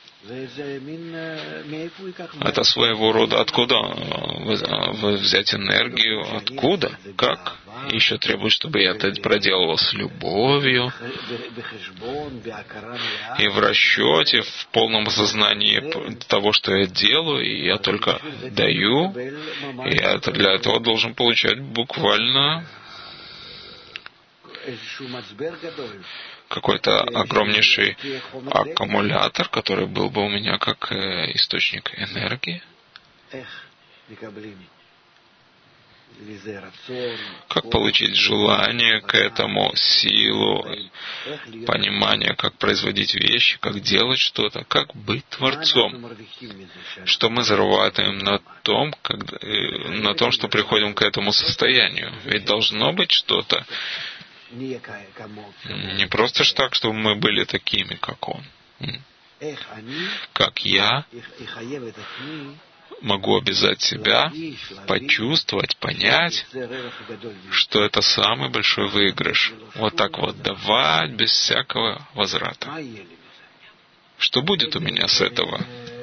Это своего рода откуда взять энергию, откуда, как. Еще требует, чтобы я это проделывал с любовью и в расчете, в полном осознании того, что я делаю, и я только даю, и я для этого должен получать буквально какой-то огромнейший аккумулятор, который был бы у меня как источник энергии. Как получить желание к этому, силу, понимание, как производить вещи, как делать что-то, как быть Творцом. Что мы зарабатываем на том, что приходим к этому состоянию. Ведь должно быть что-то. Не просто ж так, чтобы мы были такими, как Он. Как я могу обязать себя почувствовать, понять, что это самый большой выигрыш. Вот так вот давать без всякого возврата. Что будет у меня с этого?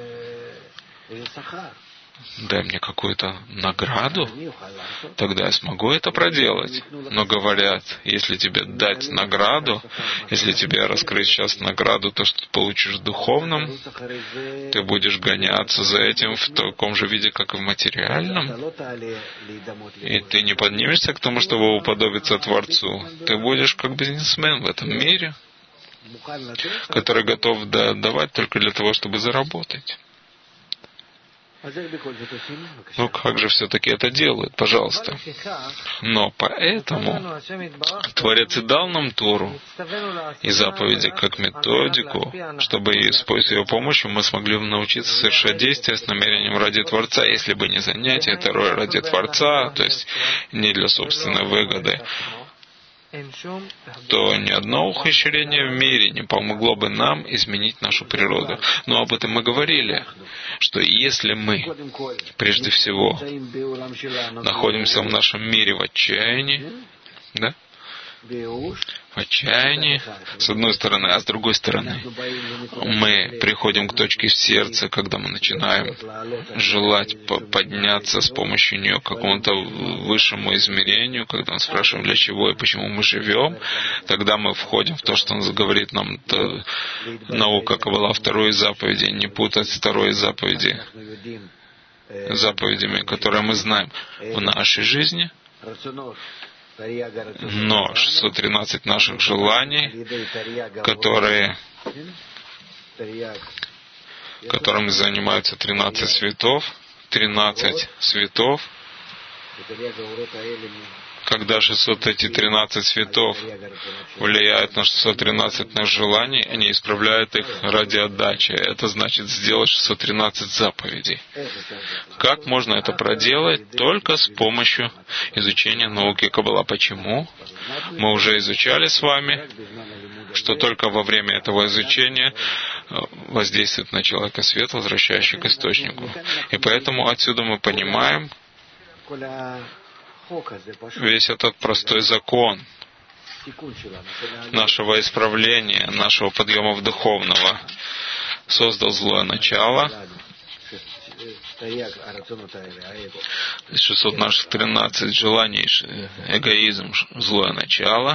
Дай мне какую-то награду, тогда я смогу это проделать. Но говорят, если тебе дать награду, если тебе раскрыть сейчас награду, то, что ты получишь в духовном, ты будешь гоняться за этим в таком же виде, как и в материальном, и ты не поднимешься к тому, чтобы уподобиться Творцу. Ты будешь как бизнесмен в этом мире, который готов давать только для того, чтобы заработать. Ну, как же все-таки это делают, пожалуйста. Но поэтому Творец и дал нам Тору и заповеди как методику, чтобы, используя ее помощью, мы смогли бы научиться совершать действия с намерением ради Творца. Если бы не занятие Торой ради Творца, то есть не для собственной выгоды, то ни одно ухищрение в мире не помогло бы нам изменить нашу природу. Но об этом мы говорили, что если мы, прежде всего, находимся в нашем мире в отчаянии, да, в отчаянии, с одной стороны, а с другой стороны, мы приходим к точке в сердце, когда мы начинаем желать подняться с помощью нее к какому-то высшему измерению, когда мы спрашиваем, для чего и почему мы живем, тогда мы входим в то, что он говорит нам, наука Каббала, второй заповеди, не путать второй заповеди заповедями, которые мы знаем в нашей жизни. Но 613 наших желаний, которыми занимаются 13 светов, когда 613 светов влияют на 613 наших желаний, они исправляют их ради отдачи. Это значит сделать 613 заповедей. Как можно это проделать? Только с помощью изучения науки Каббала. Почему? Мы уже изучали с вами, что только во время этого изучения воздействует на человека свет, возвращающий к источнику. И поэтому отсюда мы понимаем весь этот простой закон нашего исправления, нашего подъема в духовного. Создал злое начало, 613 желаний, эгоизм, злое начало,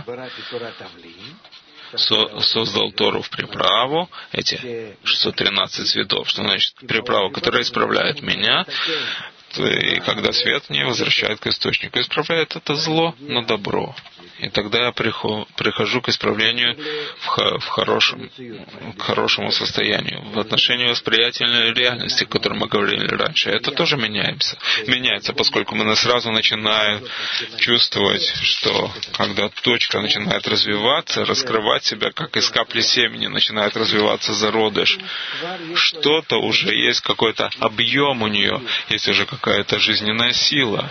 создал Тору в приправу, эти 613 цветов, что значит приправа, которая исправляет меня, и когда свет в ней возвращает к источнику, исправляет это зло на добро. И тогда я прихожу к исправлению к хорошему состоянию. В отношении восприятия реальности, о которой мы говорили раньше, это тоже меняется, поскольку мы сразу начинаем чувствовать, что когда точка начинает развиваться, раскрывать себя, как из капли семени начинает развиваться зародыш, что-то уже есть, какой-то объем у нее, есть уже какая-то жизненная сила.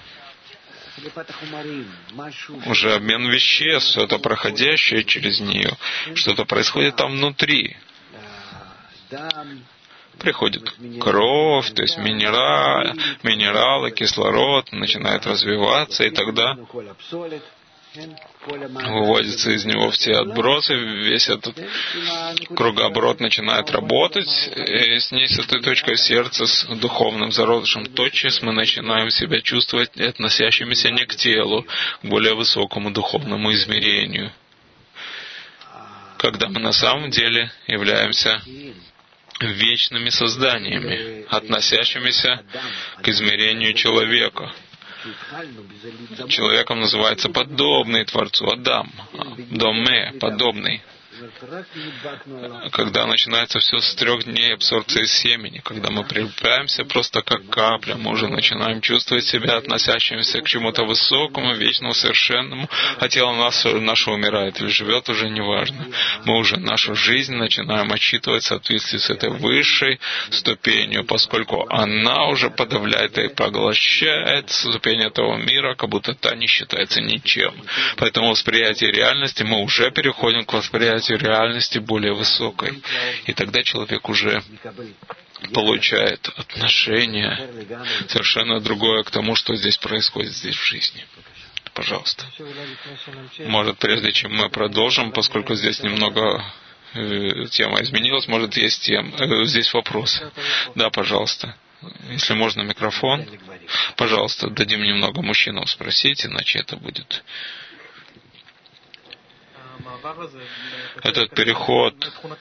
Уже обмен веществ, что-то проходящее через нее, что-то происходит там внутри. Приходит кровь, то есть минералы, кислород, начинает развиваться, и тогда выводятся из него все отбросы, весь этот кругооборот начинает работать, и с ней, с этой точкой сердца, с духовным зародышем, тотчас мы начинаем себя чувствовать относящимися не к телу, к более высокому духовному измерению, когда мы на самом деле являемся вечными созданиями, относящимися к измерению человека. Человеком называется подобный Творцу, Адам, Доме, подобный. Когда начинается все с 3 дней абсорбции семени, когда мы прилепляемся просто как капля, мы уже начинаем чувствовать себя относящимися к чему-то высокому, вечному, совершенному, а тело наше умирает или живет, уже неважно. Мы уже нашу жизнь начинаем отчитывать в соответствии с этой высшей ступенью, поскольку она уже подавляет и поглощает ступень этого мира, как будто та не считается ничем. Поэтому восприятие реальности, мы уже переходим к восприятию реальности более высокой. И тогда человек уже получает отношение совершенно другое к тому, что здесь происходит здесь в жизни. Пожалуйста. Может, прежде чем мы продолжим, поскольку здесь немного тема изменилась, может, есть здесь вопросы. Да, пожалуйста. Если можно, микрофон. Пожалуйста, дадим немного мужчинам спросить, иначе это будет... Этот переход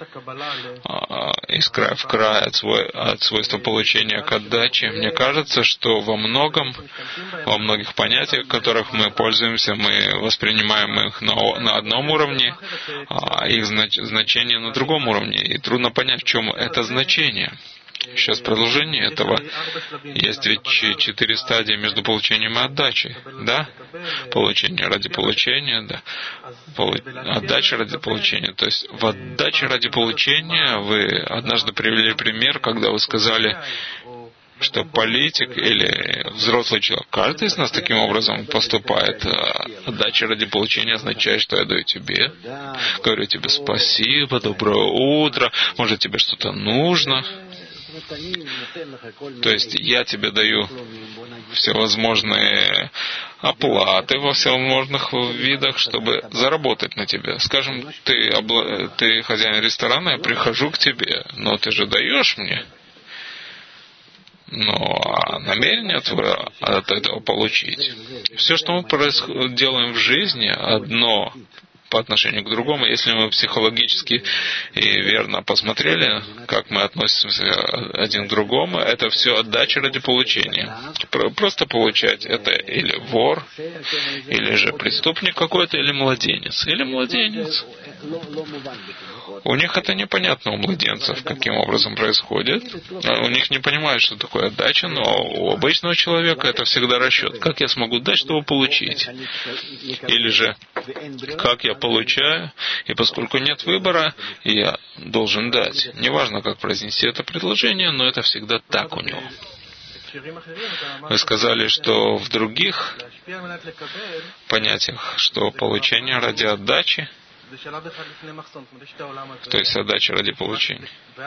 из края в край от свойства получения к отдаче, мне кажется, что во многих понятиях, которых мы пользуемся, мы воспринимаем их на одном уровне, а их значение на другом уровне. И трудно понять, в чем это значение. Сейчас продолжение этого. Есть ведь 4 стадии между получением и отдачей. Да? Получение ради получения, да. Отдача ради получения. То есть в отдаче ради получения вы однажды привели пример, когда вы сказали, что политик или взрослый человек, каждый из нас таким образом поступает. Отдача ради получения означает, что я даю тебе, говорю тебе спасибо, доброе утро, может тебе что-то нужно. То есть я тебе даю всевозможные оплаты во всевозможных видах, чтобы заработать на тебе. Скажем, ты хозяин ресторана, я прихожу к тебе, но ты же даешь мне. Но намерение твое от этого получить. Все, что мы делаем в жизни, одно по отношению к другому, если мы психологически и верно посмотрели, как мы относимся один к другому, это все отдача ради получения. Просто получать это или вор, или же преступник какой-то, или младенец. Или младенец. У них это непонятно, у младенцев, каким образом происходит. У них не понимают, что такое отдача, но у обычного человека это всегда расчет. Как я смогу дать, чтобы получить? Или же, как я получаю, и поскольку нет выбора, я должен дать. Неважно, как произнести это предложение, но это всегда так у него. Вы сказали, что в других понятиях, что получение ради отдачи, то есть отдача ради получения.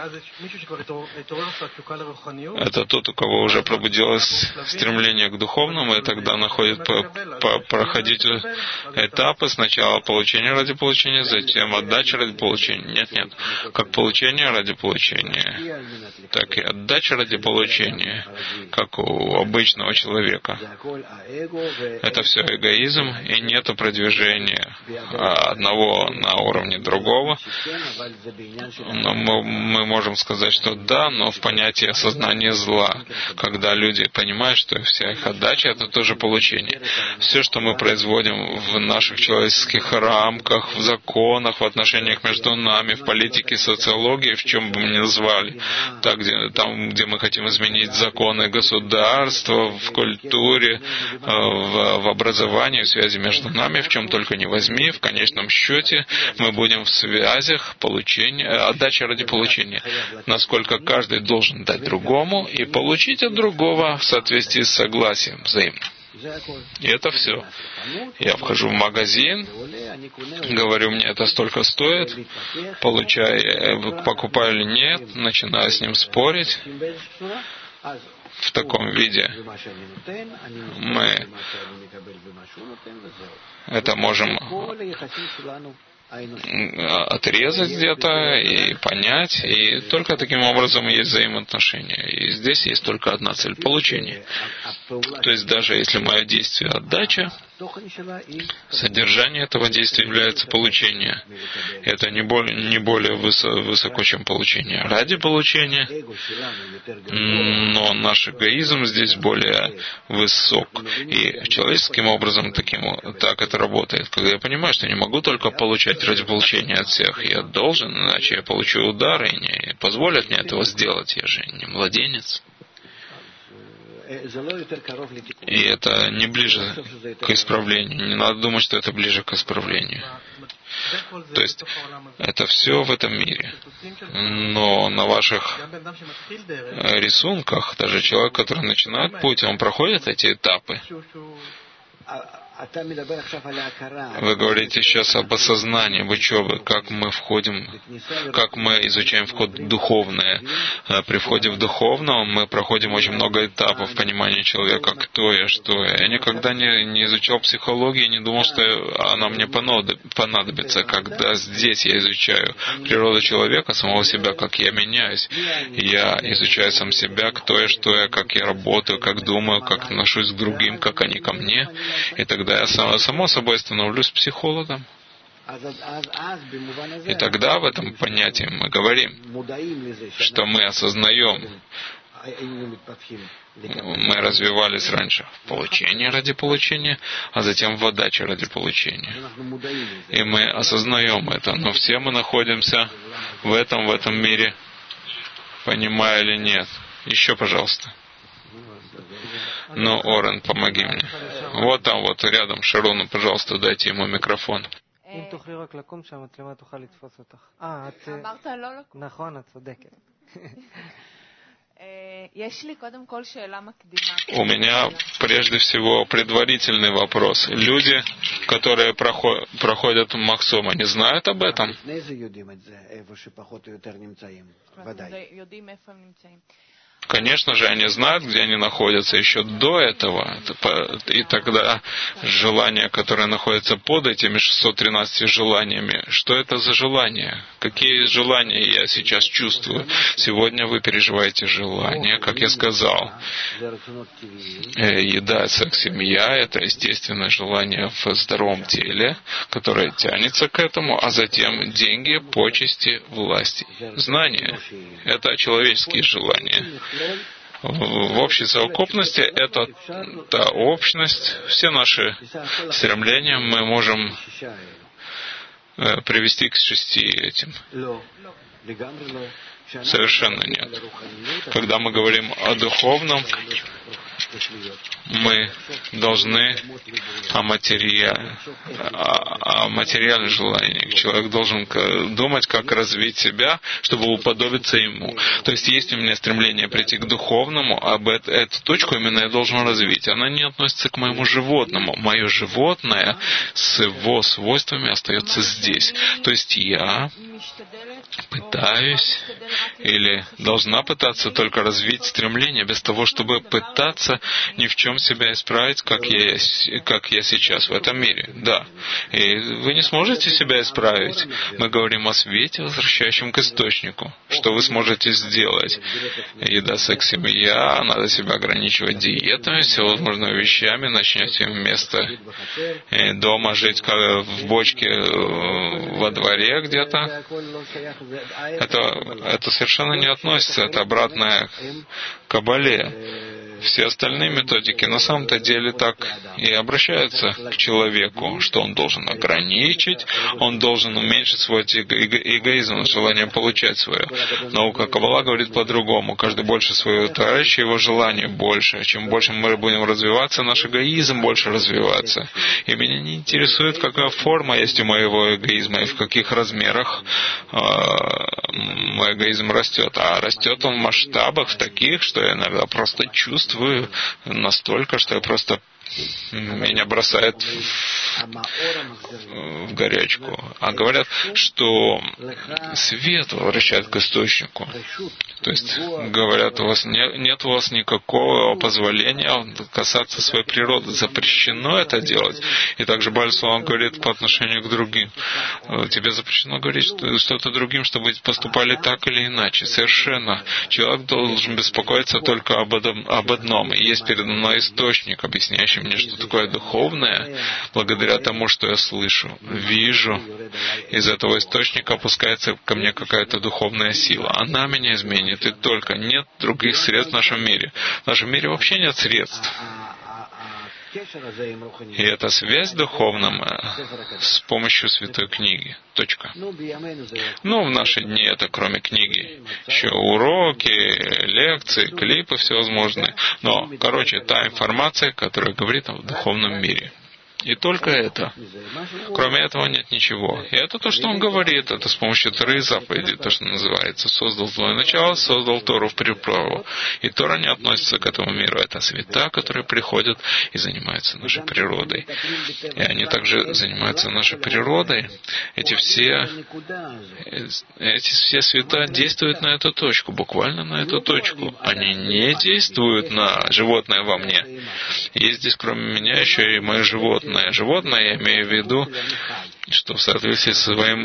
Это тот, у кого уже пробудилось стремление к духовному, и тогда находит проходить этапы. Сначала получение ради получения, затем отдача ради получения. Нет. Как получение ради получения, так и отдача ради получения, как у обычного человека. Это все эгоизм, и нету продвижения одного на уровне другого. Но мы можем сказать, что да, но в понятии осознания зла, когда люди понимают, что вся их отдача — это тоже получение. Все, что мы производим в наших человеческих рамках, в законах, в отношениях между нами, в политике, социологии, в чем бы мы ни назвали, там, где мы хотим изменить законы государства, в культуре, в образовании, в связи между нами, в чем только не возьми, в конечном счете мы будем в связях отдача ради получения. Насколько каждый должен дать другому и получить от другого в соответствии с согласием взаимно. И это все. Я вхожу в магазин, говорю, мне это столько стоит, покупаю или нет, начинаю с ним спорить. В таком виде мы это можем отрезать где-то и понять, и только таким образом есть взаимоотношения. И здесь есть только одна цель — получение. То есть даже если мое действие — отдача, содержание этого действия является получение. Это не более высоко, чем получение ради получения, но наш эгоизм здесь более высок. И человеческим образом так это работает. Когда я понимаю, что не могу только получать ради получения от всех, я должен, иначе я получу удары и не позволят мне этого сделать. Я же не младенец. И это не ближе к исправлению. Не надо думать, что это ближе к исправлению. То есть это все в этом мире. Но на ваших рисунках, даже человек, который начинает путь, он проходит эти этапы. Вы говорите сейчас об осознании, об учебе, как мы изучаем вход духовное. При входе в духовное мы проходим очень много этапов понимания человека, кто я, что я. Я никогда не изучал психологию, не думал, что она мне понадобится. Когда здесь я изучаю природу человека, самого себя, как я меняюсь, я изучаю сам себя, кто я, что я, как я работаю, как думаю, как отношусь к другим, как они ко мне. И тогда я само собой становлюсь психологом. И тогда в этом понятии мы говорим, что мы осознаем, мы развивались раньше в получении ради получения, а затем в отдаче ради получения. И мы осознаем это, но все мы находимся в этом мире, понимая или нет. Еще, пожалуйста. Ну, Орен, помоги мне. Вот там, вот рядом, Шарону, пожалуйста, дайте ему микрофон. У меня прежде всего предварительный вопрос. Люди, которые проходят Махсум, они знают об этом? Конечно же, они знают, где они находятся еще до этого. И тогда желания, которые находятся под этими 613 желаниями, что это за желания? Какие желания я сейчас чувствую? Сегодня вы переживаете желания, как я сказал. Еда, секс, семья — это естественное желание в здоровом теле, которое тянется к этому, а затем деньги, почести, власть, знания. Это человеческие желания. В общей совокупности это та общность, все наши стремления мы можем привести к 6 этим. Совершенно нет. Когда мы говорим о духовном, мы должны о материальных желаниях. Человек должен думать, как развить себя, чтобы уподобиться ему. То есть есть у меня стремление прийти к духовному, а эту точку именно я должен развить. Она не относится к моему животному. Мое животное с его свойствами остается здесь. То есть я пытаюсь или должна пытаться только развить стремление без того, чтобы пытаться ни в чем себя исправить, как я сейчас в этом мире. Да. И вы не сможете себя исправить. Мы говорим о свете, возвращающем к источнику. Что вы сможете сделать? Еда, секс, семья, надо себя ограничивать диетами, всевозможными вещами, начнете вместо дома жить как в бочке во дворе где-то. Это совершенно не относится, это обратная кабале. Все остальные методики на самом-то деле так и обращаются к человеку, что он должен ограничить, он должен уменьшить свой эгоизм, желание получать свое. Наука Каббала говорит по-другому. Каждый больше своего товарища, его желание больше. Чем больше мы будем развиваться, наш эгоизм больше развиваться. И меня не интересует, какая форма есть у моего эгоизма и в каких размерах мой эгоизм растет. А растет он в масштабах таких, что я иногда просто чувствую настолько, что я просто меня бросает в горячку. А говорят, что свет возвращает к источнику. То есть, говорят, нет у вас никакого позволения касаться своей природы. Запрещено это делать. И также Бальсуан говорит по отношению к другим. Тебе запрещено говорить что-то другим, чтобы поступали так или иначе. Совершенно. Человек должен беспокоиться только об одном. И есть передо мной источник, объясняющий мне, что такое духовное, благодаря тому, что я слышу, вижу. Из этого источника опускается ко мне какая-то духовная сила. Она меня изменит, и только нет других средств в нашем мире. В нашем мире вообще нет средств. И эта связь с духовным с помощью святой книги. Точка. В наши дни это кроме книги. Еще уроки, лекции, клипы всевозможные. Но, та информация, которая говорит о духовном мире. И только это. Кроме этого нет ничего. И это то, что он говорит. Это с помощью Торы и заповедей, то, что называется. Создал злое начало, создал Тору в приправу. И Тора не относится к этому миру. Это света, которые приходят и занимаются нашей природой. И они также занимаются нашей природой. Эти все света действуют на эту точку, буквально на эту точку. Они не действуют на животное во мне. Есть здесь, кроме меня, еще и мое животное. Животное, я имею в виду, что в соответствии со своим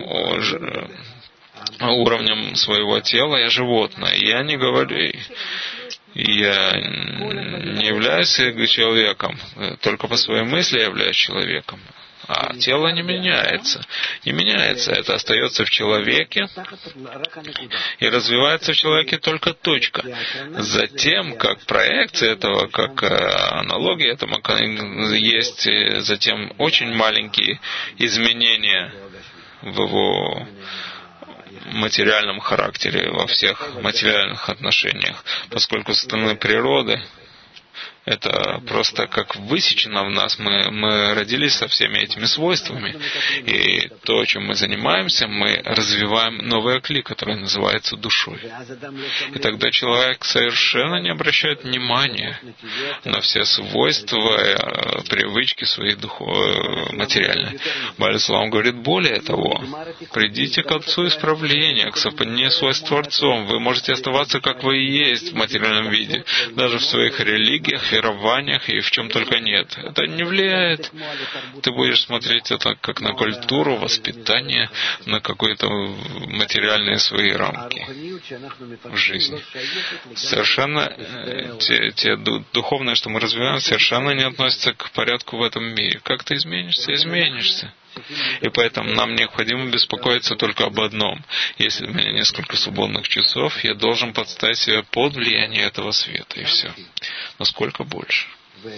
уровнем своего тела я животное. Я не говорю, я не являюсь человеком, только по своей мысли я являюсь человеком. А тело не меняется. Не меняется. Это остается в человеке и развивается в человеке только точка. Затем, как проекция этого, как аналогия этому, есть затем очень маленькие изменения в его материальном характере, во всех материальных отношениях, поскольку со стороны природы Это просто как высечено в нас. Мы родились со всеми этими свойствами. И то, чем мы занимаемся, мы развиваем новый кли, который называется душой. И тогда человек совершенно не обращает внимания на все свойства, привычки свои материальные. Бааль Сулам говорит, более того, придите к Отцу исправления, к совпадению свойств с Творцом. Вы можете оставаться, как вы и есть, в материальном виде, даже в своих религиях, верованиях и в чем только нет. Это не влияет. Ты будешь смотреть это как на культуру, воспитание, на какие-то материальные свои рамки в жизни. Совершенно те духовные, что мы развиваем, совершенно не относятся к порядку в этом мире. Как ты изменишься? Изменишься. И поэтому нам необходимо беспокоиться только об одном. Если у меня несколько свободных часов, я должен подставить себя под влияние этого света, и все. Насколько больше.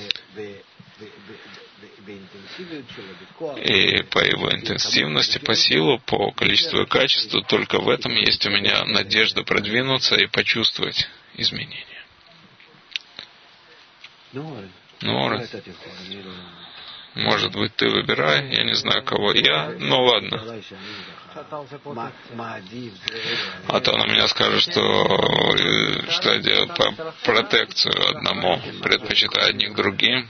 И по его интенсивности, по силу, по количеству и качеству, только в этом есть у меня надежда продвинуться и почувствовать изменения. Может быть, ты выбирай, я не знаю, кого я, ну ладно. А то она мне скажет, что я делаю протекцию одному, предпочитаю одних другим.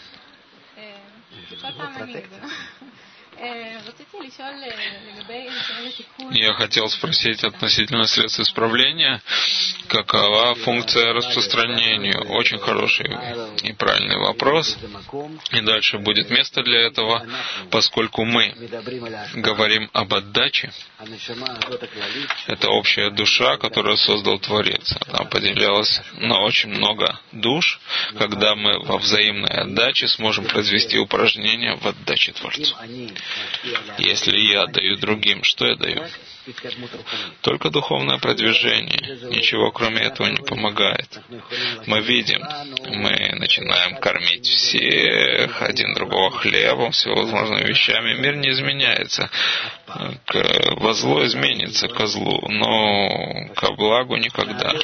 Я хотел спросить относительно средств исправления, какова функция распространения. Очень хороший и правильный вопрос. И дальше будет место для этого, поскольку мы говорим об отдаче. Это общая душа, которую создал Творец. Она поделялась на очень много душ, когда мы во взаимной отдаче сможем произвести упражнение в отдаче Творцу. Если я даю другим, что я даю? Только духовное продвижение. Ничего кроме этого не помогает. Мы видим, мы начинаем кормить всех, один другого хлебом, всевозможными вещами. Мир не изменяется. Во зло изменится ко злу, но ко благу никогда.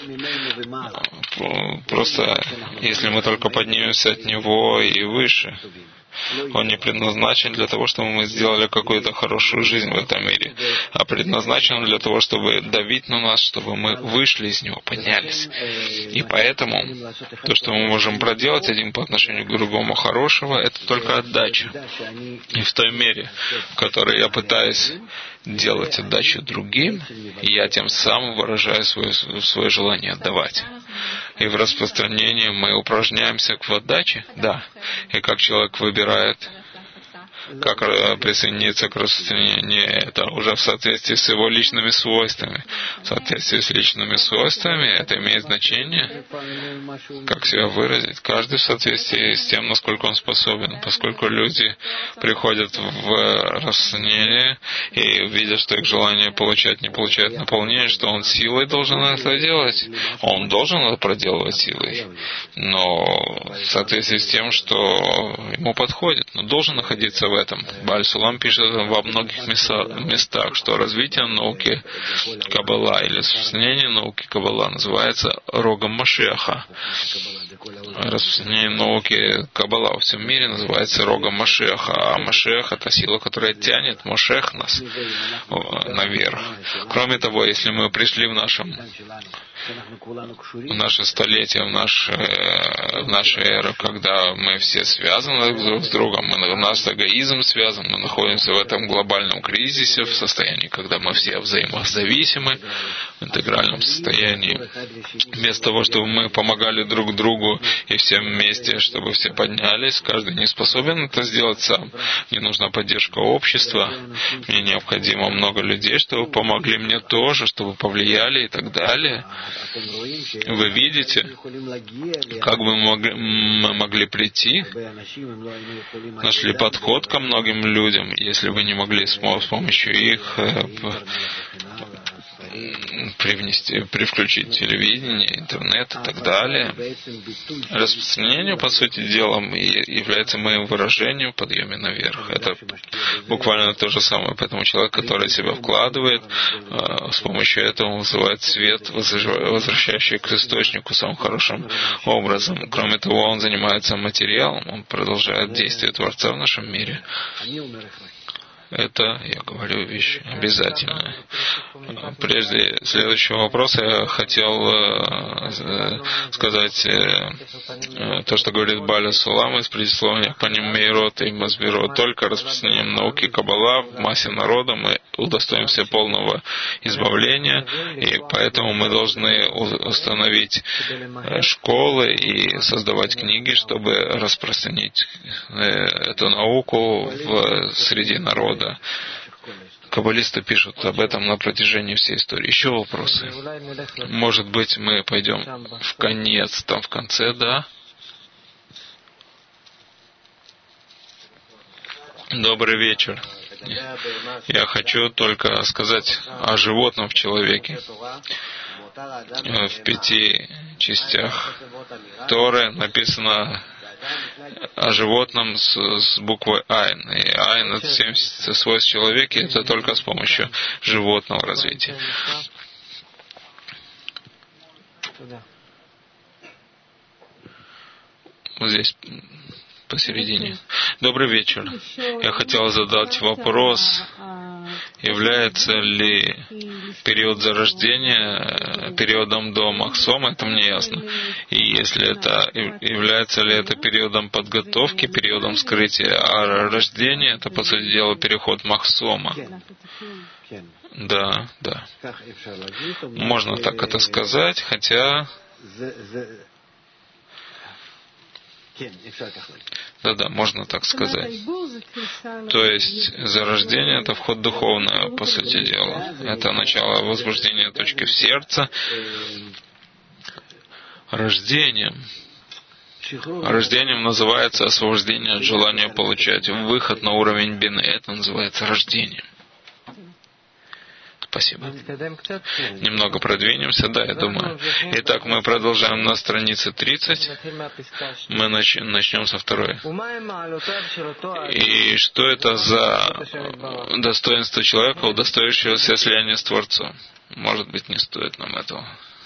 Просто если мы только поднимемся от него и выше, он не предназначен для того, чтобы мы сделали какую-то хорошую жизнь в этом мире, а предназначен для того, чтобы давить на нас, чтобы мы вышли из него, поднялись. И поэтому то, что мы можем проделать один по отношению к другому хорошего, это только отдача. И в той мере, в которой я пытаюсь делать отдачу другим, я тем самым выражаю свое желание отдавать. И в распространении мы упражняемся в отдаче, да. И как человек выбирает, как присоединиться к распространению, это уже в соответствии с его личными свойствами. В соответствии с личными свойствами это имеет значение, как себя выразить. Каждый в соответствии с тем, насколько он способен. Поскольку люди приходят в распространение и видят, что их желание получать не получает наполнение, что он силой должен это делать. Он должен это проделывать силой. Но в соответствии с тем, что ему подходит. Но должен находиться в этом. Бааль Сулам пишет во многих местах, что развитие науки Каббала или распространение науки Каббала называется рогом Машиаха. Распространение науки Каббала во всем мире называется рогом Машиаха. А Машиах — это сила, которая тянет Мошех нас наверх. Кроме того, если мы пришли в наше столетие, в нашу эру, когда мы все связаны друг с другом, у нас эгоизм связан, мы находимся в этом глобальном кризисе, в состоянии, когда мы все взаимозависимы, в интегральном состоянии. Вместо того, чтобы мы помогали друг другу и всем вместе, чтобы все поднялись, каждый не способен это сделать сам. Мне нужна поддержка общества, мне необходимо много людей, чтобы помогли мне тоже, чтобы повлияли и так далее. Вы видите, как бы мы могли прийти, нашли подход ко многим людям, если бы не могли с помощью их привключить телевидение, интернет и так далее. Распространение, по сути дела, является моим выражением в подъеме наверх. Это буквально то же самое. Поэтому человек, который себя вкладывает, с помощью этого вызывает свет, возвращающий к источнику самым хорошим образом. Кроме того, он занимается материалом, он продолжает действие Творца в нашем мире. Это, я говорю, вещь обязательная. Прежде следующего вопроса я хотел сказать то, что говорит Баля Сулам из предисловия по ним Мейрот и Масбирот. Только распространением науки Каббала в массе народа мы удостоимся полного избавления, и поэтому мы должны установить школы и создавать книги, чтобы распространить эту науку среди народа. Каббалисты пишут об этом на протяжении всей истории. Еще вопросы? Может быть, мы пойдем в конец, там в конце, да? Добрый вечер. Я хочу только сказать о животном в человеке. В 5 частях Торы написано о животном с буквой Айн. И Айн — это 70 свойств человека, и это только с помощью животного развития. Вот здесь посередине. Добрый вечер. Я хотел задать вопрос, является ли период зарождения периодом до Махсома, это мне ясно. И если это, является ли это периодом подготовки, периодом скрытия, а рождение — это, по сути дела, переход Махсома. Да, да. Можно так это сказать, хотя... Да, можно так сказать. То есть зарождение — это вход духовный, по сути дела. Это начало возбуждения точки в сердце. Рождением называется освобождение от желания получать. Выход на уровень бины — это называется рождением. Спасибо. Немного продвинемся, да, я думаю. Итак, мы продолжаем на странице 30. Мы начнем со второй. И что это за достоинство человека, удостоившегося слияния с Творцом? Может быть, не стоит нам этого.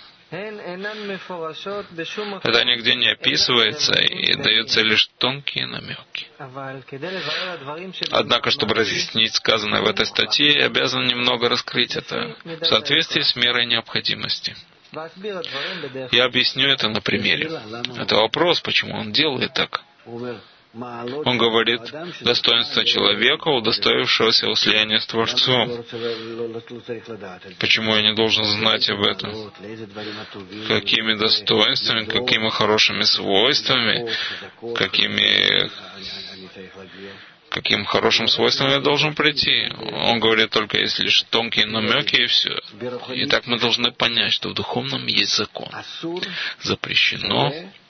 Это нигде не описывается и даются лишь тонкие намеки. Однако, чтобы разъяснить сказанное в этой статье, я обязан немного раскрыть это в соответствии с мерой необходимости. Я объясню это на примере. Это вопрос, почему он делает так. Он говорит, достоинство человека, удостоившегося слияния с Творцом. Почему я не должен знать об этом? Какими достоинствами, какими хорошими свойствами, каким хорошим свойством я должен прийти? Он говорит только, есть лишь тонкие намеки и все. Итак, мы должны понять, что в духовном есть закон. Запрещено.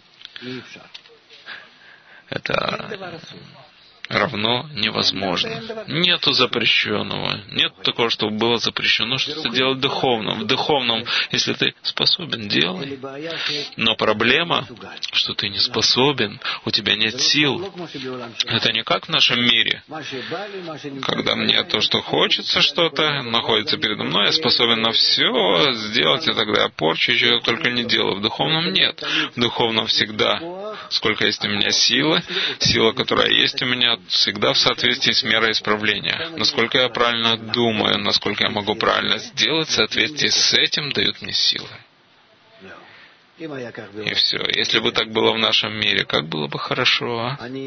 Это равно невозможно. Нету запрещенного. Нет такого, чтобы было запрещено что-то делать духовным. В духовном, если ты способен, делай. Но проблема, что ты не способен, у тебя нет сил. Это не как в нашем мире. Когда мне то, что хочется, что-то находится передо мной, я способен на все сделать, и тогда я порчу, и чего только не делаю. В духовном нет. В духовном всегда, сколько есть у меня силы, сила, которая есть у меня, всегда в соответствии с мерой исправления. Насколько я правильно думаю, насколько я могу правильно сделать, в соответствии с этим дают мне силы. И все. Если бы так было в нашем мире, как было бы хорошо, а?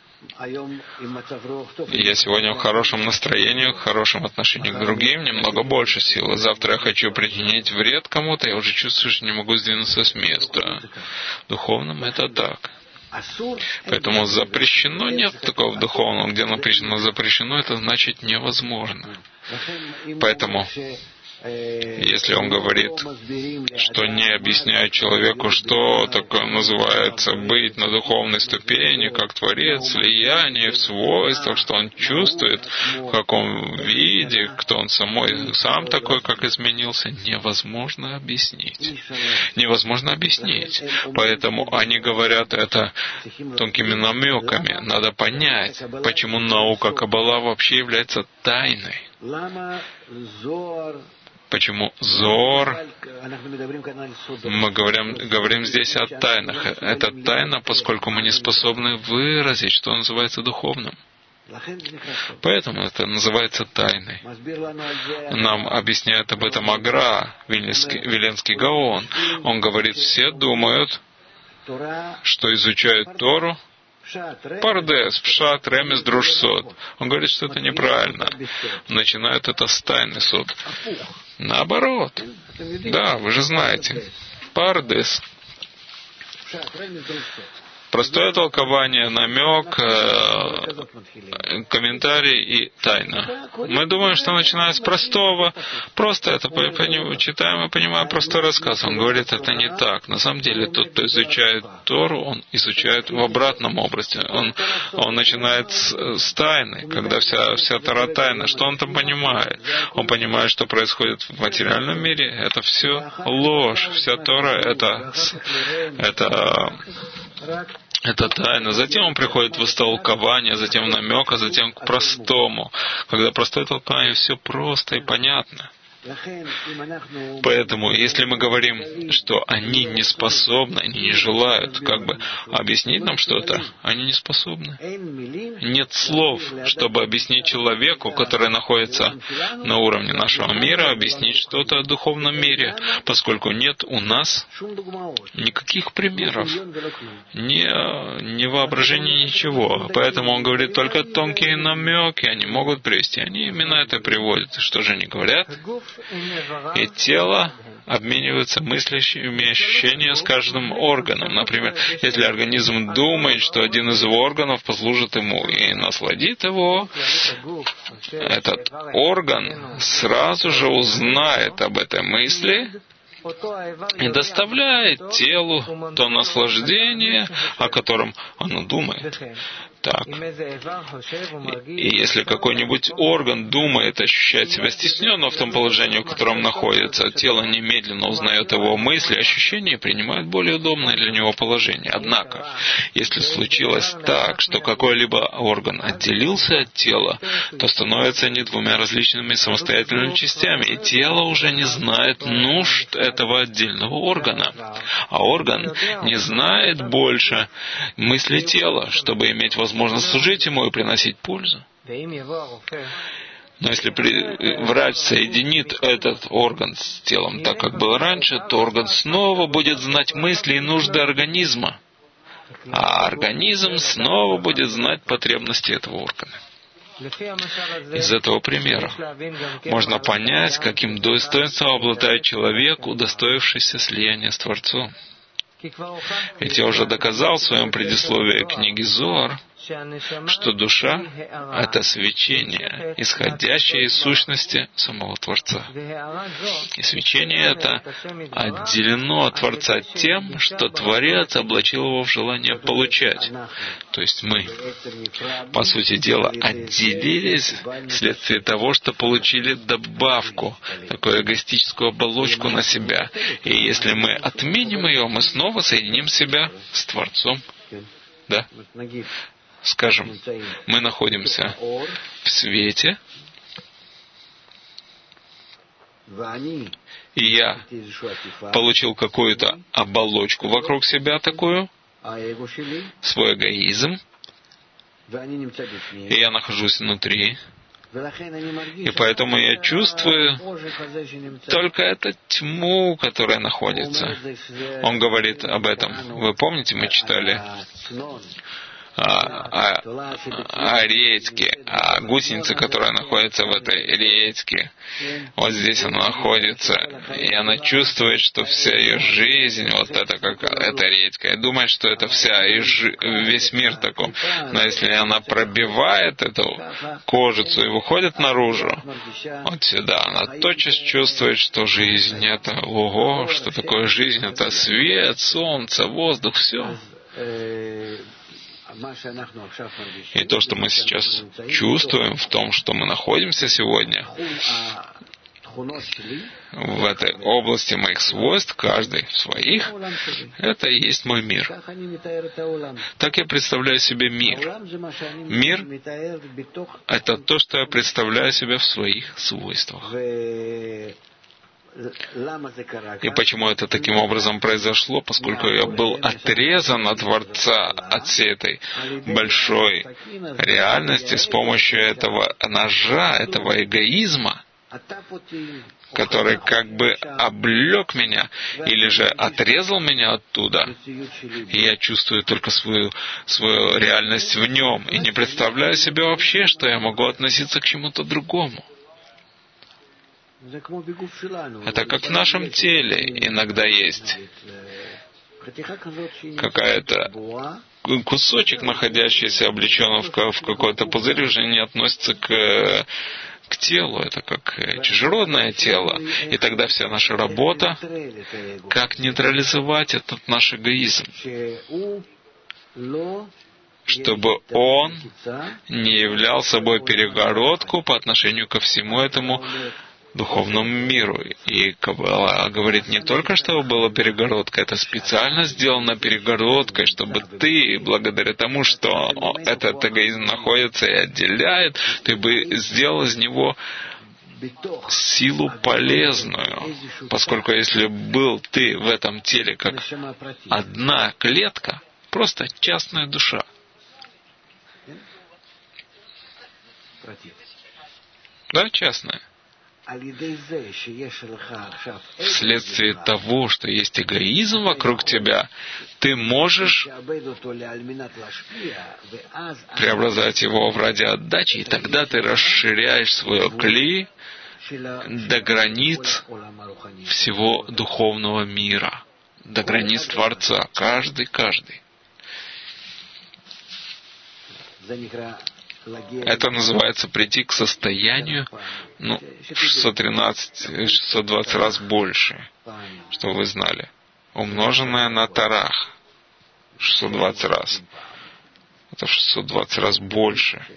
Я сегодня в хорошем настроении, в хорошем отношении к другим, немного больше силы. Завтра я хочу причинить вред кому-то, я уже чувствую, что не могу сдвинуться с места. В духовном это так. Поэтому запрещено нет такого в духовном. Где написано запрещено, это значит невозможно. Поэтому Если он говорит, что не объясняет человеку, что такое называется быть на духовной ступени, как Творец, влияние в свойствах, что он чувствует, в каком виде, кто он сам такой, как изменился, невозможно объяснить. Невозможно объяснить. Поэтому они говорят это тонкими намеками. Надо понять, почему наука Каббала вообще является тайной. Почему Зоар, мы говорим здесь о тайнах. Это тайна, поскольку мы не способны выразить, что называется духовным. Поэтому это называется тайной. Нам объясняет об этом Агра, Виленский Гаон. Он говорит, все думают, что изучают Тору, Пардес, Пшат, Ремес, Друш, Сод. Он говорит, что это неправильно. Начинают это с тайны Сод. Наоборот. Да, вы же знаете. Пардес. Простое толкование, намек, комментарий и тайна. Мы думаем, что начиная с простого, просто это читаем и понимаем простой рассказ. Он говорит, это не так. На самом деле, тот, кто изучает Тору, он изучает в обратном образе. Он начинает с тайны, когда вся Тора тайна. Что он там понимает? Он понимает, что происходит в материальном мире. Это все ложь. Вся Тора это тайна. Затем он приходит в истолкование, затем в намек, а затем к простому. Когда простое толкование, все просто и понятно. Поэтому, если мы говорим, что они не способны, они не желают объяснить нам что-то, они не способны. Нет слов, чтобы объяснить человеку, который находится на уровне нашего мира, объяснить что-то о духовном мире, поскольку нет у нас никаких примеров, ни воображения, ничего. Поэтому он говорит, только тонкие намеки они могут привести. Они именно это приводят. И что же они говорят? И тело обменивается мыслящими ощущениями с каждым органом. Например, если организм думает, что один из его органов послужит ему и насладит его, этот орган сразу же узнает об этой мысли и доставляет телу то наслаждение, о котором оно думает. Так. И если какой-нибудь орган думает ощущать себя стесненно в том положении, в котором находится, тело немедленно узнает его мысли, ощущения и принимает более удобное для него положение. Однако, если случилось так, что какой-либо орган отделился от тела, то становятся они двумя различными самостоятельными частями, и тело уже не знает нужд этого отдельного органа. А орган не знает больше мысли тела, чтобы иметь возможность служить ему и приносить пользу. Но если врач соединит этот орган с телом так, как было раньше, то орган снова будет знать мысли и нужды организма, а организм снова будет знать потребности этого органа. Из этого примера можно понять, каким достоинством обладает человек, удостоившийся слияния с Творцом. Ведь я уже доказал в своем предисловии книги Зоар, что душа — это свечение, исходящее из сущности самого Творца. И свечение это отделено от Творца тем, что Творец облачил его в желание получать. То есть мы, по сути дела, отделились вследствие того, что получили добавку, такую эгоистическую оболочку на себя. И если мы отменим ее, мы снова соединим себя с Творцом. Да? Скажем, мы находимся в свете, и я получил какую-то оболочку вокруг себя такую, свой эгоизм, и я нахожусь внутри, и поэтому я чувствую только эту тьму, которая находится. Он говорит об этом. Вы помните, мы читали о редьке, о гусенице, которая находится в этой редьке. Вот здесь она находится, и она чувствует, что вся ее жизнь, вот это как эта редька, и думает, что это весь мир такой. Но если она пробивает эту кожицу и выходит наружу, вот сюда, она тотчас чувствует, что жизнь это, ого, что такое жизнь, это свет, солнце, воздух, все. И то, что мы сейчас чувствуем в том, что мы находимся сегодня, в этой области моих свойств, каждый своих, это и есть мой мир. Так я представляю себе мир. Мир — это то, что я представляю себе в своих свойствах. И почему это таким образом произошло? Поскольку я был отрезан от Творца, от всей этой большой реальности с помощью этого ножа, этого эгоизма, который как бы облег меня или же отрезал меня оттуда. И я чувствую только свою реальность в нем и не представляю себе вообще, что я могу относиться к чему-то другому. Это как в нашем теле иногда есть какая-то кусочек, находящийся облеченный в какой-то пузырь, уже не относится к телу, это как чужеродное тело. И тогда вся наша работа, как нейтрализовать этот наш эгоизм, чтобы он не являл собой перегородку по отношению ко всему этому духовному миру. И Каббала говорит не только, чтобы была перегородка, это специально сделано перегородкой, чтобы ты, благодаря тому, что этот эгоизм находится и отделяет, ты бы сделал из него силу полезную. Поскольку если был ты в этом теле как одна клетка, просто частная душа. Да, частная. Вследствие того, что есть эгоизм вокруг тебя, ты можешь преобразовать его в ради отдачи, и тогда ты расширяешь свое кли до границ всего духовного мира, до границ Творца, каждый. Это называется прийти к состоянию, 620 раз больше, что вы знали. Умноженное на тарах 620 раз. Это в 620 раз больше.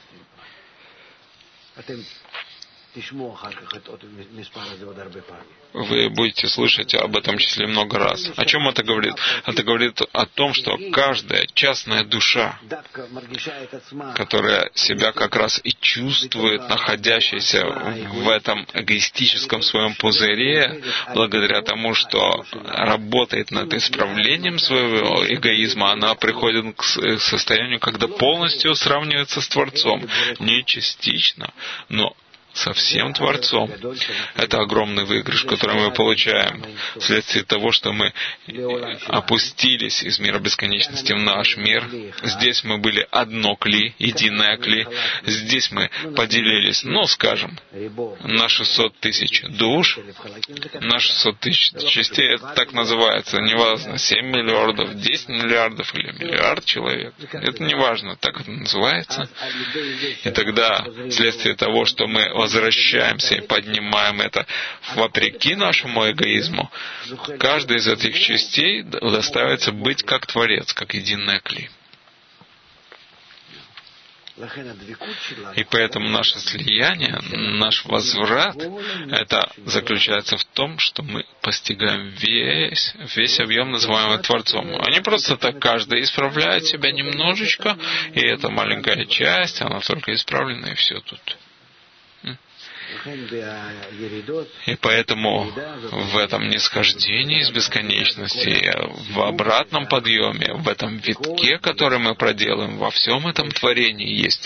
Вы будете слышать об этом числе много раз. О чем это говорит? Это говорит о том, что каждая частная душа, которая себя как раз и чувствует, находящаяся в этом эгоистическом своем пузыре, благодаря тому, что работает над исправлением своего эгоизма, она приходит к состоянию, когда полностью сравнивается с Творцом. Не частично, но со всем Творцом. Это огромный выигрыш, который мы получаем вследствие того, что мы опустились из мира бесконечности в наш мир. Здесь мы были одно кли, единое кли. Здесь мы поделились, скажем, на 600 тысяч душ, на 600 тысяч частей. Это так называется. Неважно, 7 миллиардов, 10 миллиардов или миллиард человек. Это не важно, так это называется. И тогда, вследствие того, что мы возвращаемся и поднимаем это вопреки нашему эгоизму, каждая из этих частей доставится быть как Творец, как единое кли. И поэтому наше слияние, наш возврат, это заключается в том, что мы постигаем весь объем, называемый Творцом. А не просто так каждый исправляет себя немножечко, и эта маленькая часть, она только исправлена, и все тут. И поэтому в этом нисхождении из бесконечности, в обратном подъеме, в этом витке, который мы проделаем, во всем этом творении есть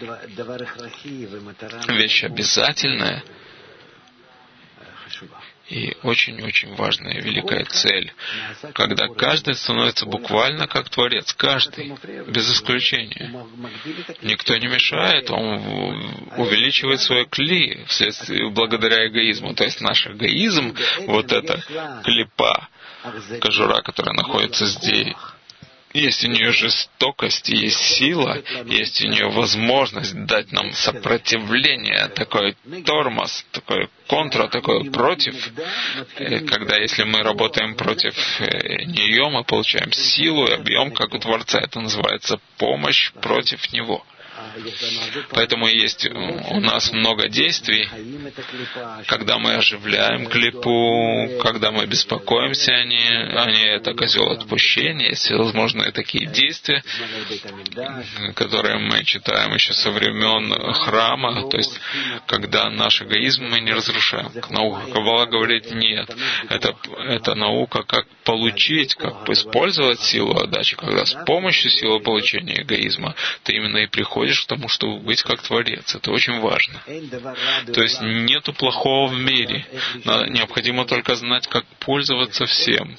вещь обязательная И очень-очень важная и великая цель, когда каждый становится буквально как Творец, каждый, без исключения. Никто не мешает, он увеличивает свое кли благодаря эгоизму. То есть наш эгоизм, вот эта клипа, кожура, которая находится здесь, есть у нее жестокость, есть сила, есть у нее возможность дать нам сопротивление, такой тормоз, такой контра, такой против. Когда если мы работаем против нее, мы получаем силу и объем, как у Творца. Это называется помощь против него. Поэтому есть у нас много действий, когда мы оживляем клипу, когда мы беспокоимся о ней, это козел отпущения, есть всевозможные такие действия, которые мы читаем еще со времен храма, то есть когда наш эгоизм мы не разрушаем. Наука Каббала говорит, нет, это наука, как получить, как использовать силу отдачи, когда с помощью силы получения эгоизма ты именно и приходишь к тому, чтобы быть как Творец. Это очень важно. То есть нету плохого в мире. Необходимо только знать, как пользоваться всем.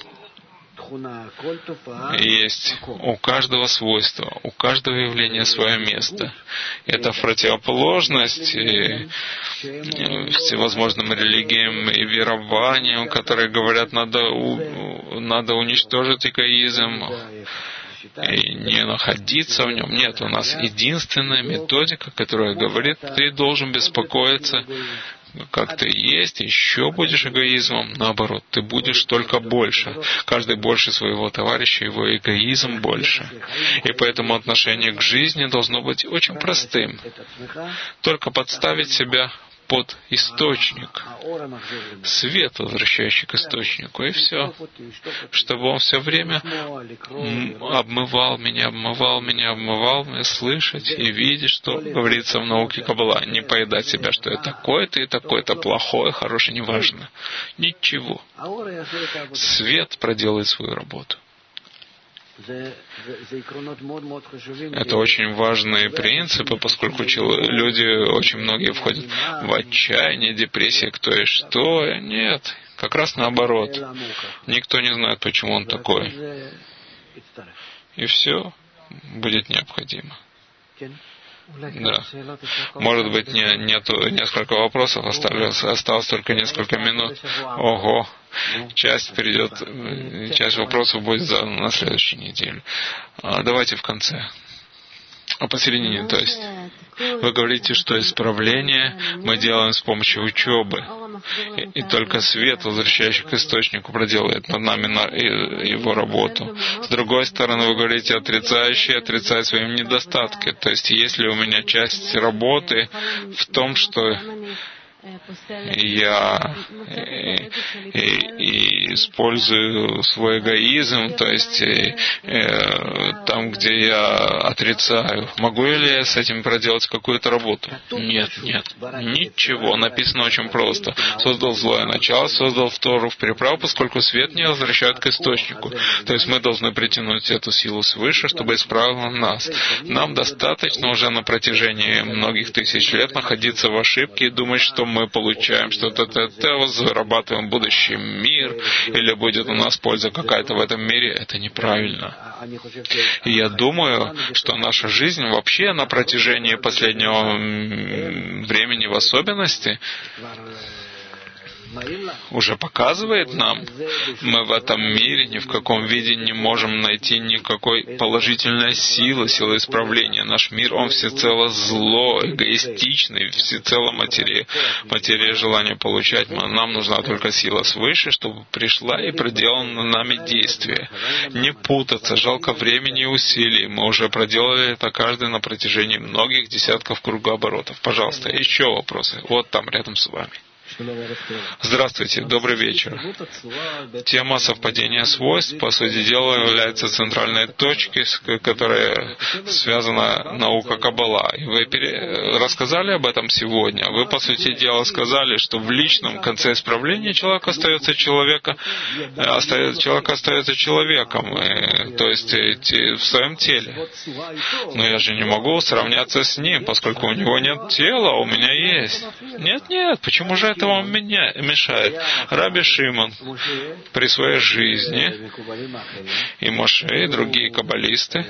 Есть у каждого свойства, у каждого явления свое место. Это противоположность всевозможным религиям и верованиям, которые говорят, надо уничтожить эгоизм и не находиться в нем. Нет, у нас единственная методика, которая говорит, ты должен беспокоиться, как ты есть, еще будешь эгоизмом. Наоборот, ты будешь только больше. Каждый больше своего товарища, его эгоизм больше. И поэтому отношение к жизни должно быть очень простым. Только подставить себя под источник, свет, возвращающий к источнику, и все. Чтобы он все время обмывал меня, слышать и видеть, что говорится в науке Каббала. Не поедать себя, что я такой-то и такой-то, плохой, хороший, неважно. Ничего. Свет проделает свою работу. Это очень важные принципы, поскольку люди, очень многие входят в отчаяние, депрессию, кто и что. Нет, как раз наоборот. Никто не знает, почему он такой. И все будет необходимо. Да. Может быть, нету несколько вопросов, осталось только несколько минут. Ого! Часть вопросов будет задана на следующей неделе. Давайте в конце. Посередине, то есть. Вы говорите, что исправление мы делаем с помощью учебы. И только свет, возвращающий к источнику, проделает над нами его работу. С другой стороны, вы говорите, отрицающий отрицает свои недостатки. То есть, если у меня часть работы в том, что я использую свой эгоизм, то есть там, где я отрицаю. Могу ли я с этим проделать какую-то работу? Нет. Ничего. Написано очень просто. Создал злое начало, создал Тору в переправу, поскольку свет не возвращает к источнику. То есть мы должны притянуть эту силу свыше, чтобы исправила нас. Нам достаточно уже на протяжении многих тысяч лет находиться в ошибке и думать, что мы получаем что-то, зарабатываем будущий мир, или будет у нас польза какая-то в этом мире. Это неправильно. И я думаю, что наша жизнь вообще на протяжении последнего времени в особенности уже показывает нам, мы в этом мире ни в каком виде не можем найти никакой положительной силы исправления. Наш мир, он всецело зло, эгоистичный, всецело материя желания получать. Нам нужна только сила свыше, чтобы пришла и проделала нами действие. Не путаться, жалко времени и усилий. Мы уже проделали это каждый на протяжении многих десятков кругооборотов. Пожалуйста, еще вопросы. Вот там, рядом с вами. Здравствуйте, добрый вечер. Тема совпадения свойств, по сути дела, является центральной точкой, с которой связана наука Каббала. И вы рассказали об этом сегодня. Вы, по сути дела, сказали, что в личном конце исправления человек остается человеком, то есть в своем теле. Но я же не могу сравняться с ним, поскольку у него нет тела, а у меня есть. Нет, почему же этого он мешает. Раби Шимон при своей жизни и Моше, и другие каббалисты,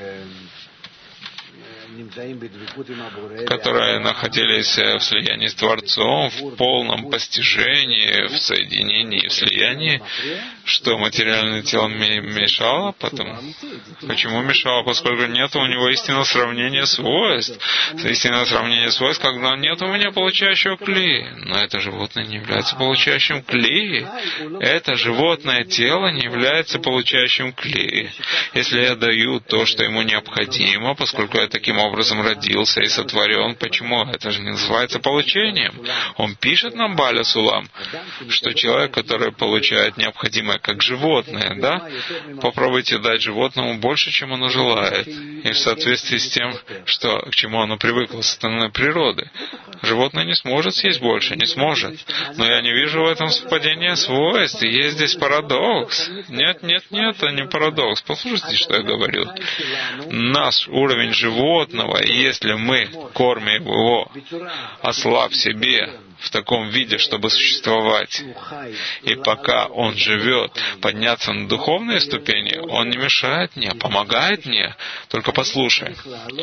которые находились в слиянии с Творцом, в полном постижении, в соединении, в слиянии, что материальное тело мешало, почему мешало? Поскольку нет у него истинного сравнения свойств. Истинное сравнение свойств, когда нет у меня получающего кли. Но это животное не является получающим кли. Это животное тело не является получающим кли. Если я даю то, что ему необходимо, поскольку я таким образом родился и сотворен, почему? Это же не называется получением. Он пишет нам Баля Сулам, что человек, который получает необходимое как животное, да, попробуйте дать животному больше, чем оно желает, и в соответствии с тем, к чему оно привыкло со стороны природы. Животное не сможет съесть больше, не сможет. Но я не вижу в этом совпадения свойств, и есть здесь парадокс. Нет, это не парадокс. Послушайте, что я говорю. Наш уровень животного, если мы кормим его, осла в себе, в таком виде, чтобы существовать, и пока он живет, подняться на духовные ступени, он не мешает мне, помогает мне. Только послушай.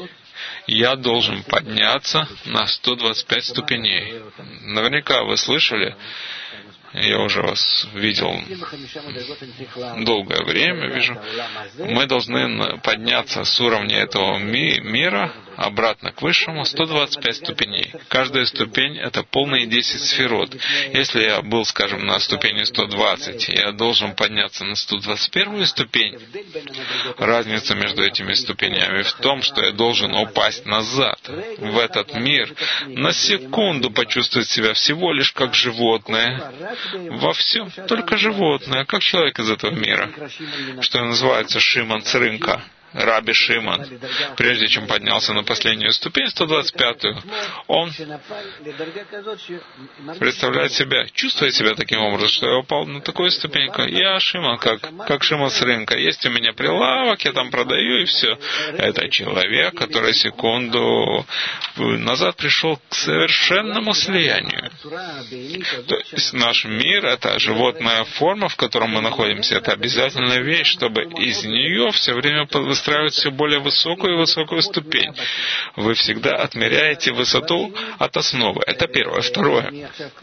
Я должен подняться на 125 ступеней. Наверняка вы слышали, я уже вас видел долгое время, вижу. Мы должны подняться с уровня этого мира обратно к высшему 125 ступеней. Каждая ступень — это полные 10 сферот. Если я был, скажем, на ступени 120, я должен подняться на 121 ступень. Разница между этими ступенями в том, что я должен упасть назад, в этот мир, на секунду почувствовать себя всего лишь как животное, во всем только животное, как человек из этого мира, что называется Шимон с рынка. Раби Шимон, прежде чем поднялся на последнюю ступень, 125-ю, он представляет себя, чувствует себя таким образом, что я упал на такую ступень. Я Шимон, как Шимон с рынка. Есть у меня прилавок, я там продаю, и все. Это человек, который секунду назад пришел к совершенному слиянию. То есть наш мир — это животная форма, в котором мы находимся. Это обязательная вещь, чтобы из нее все время выстраивать все более высокую и высокую ступень. Вы всегда отмеряете высоту от основы. Это первое. Второе.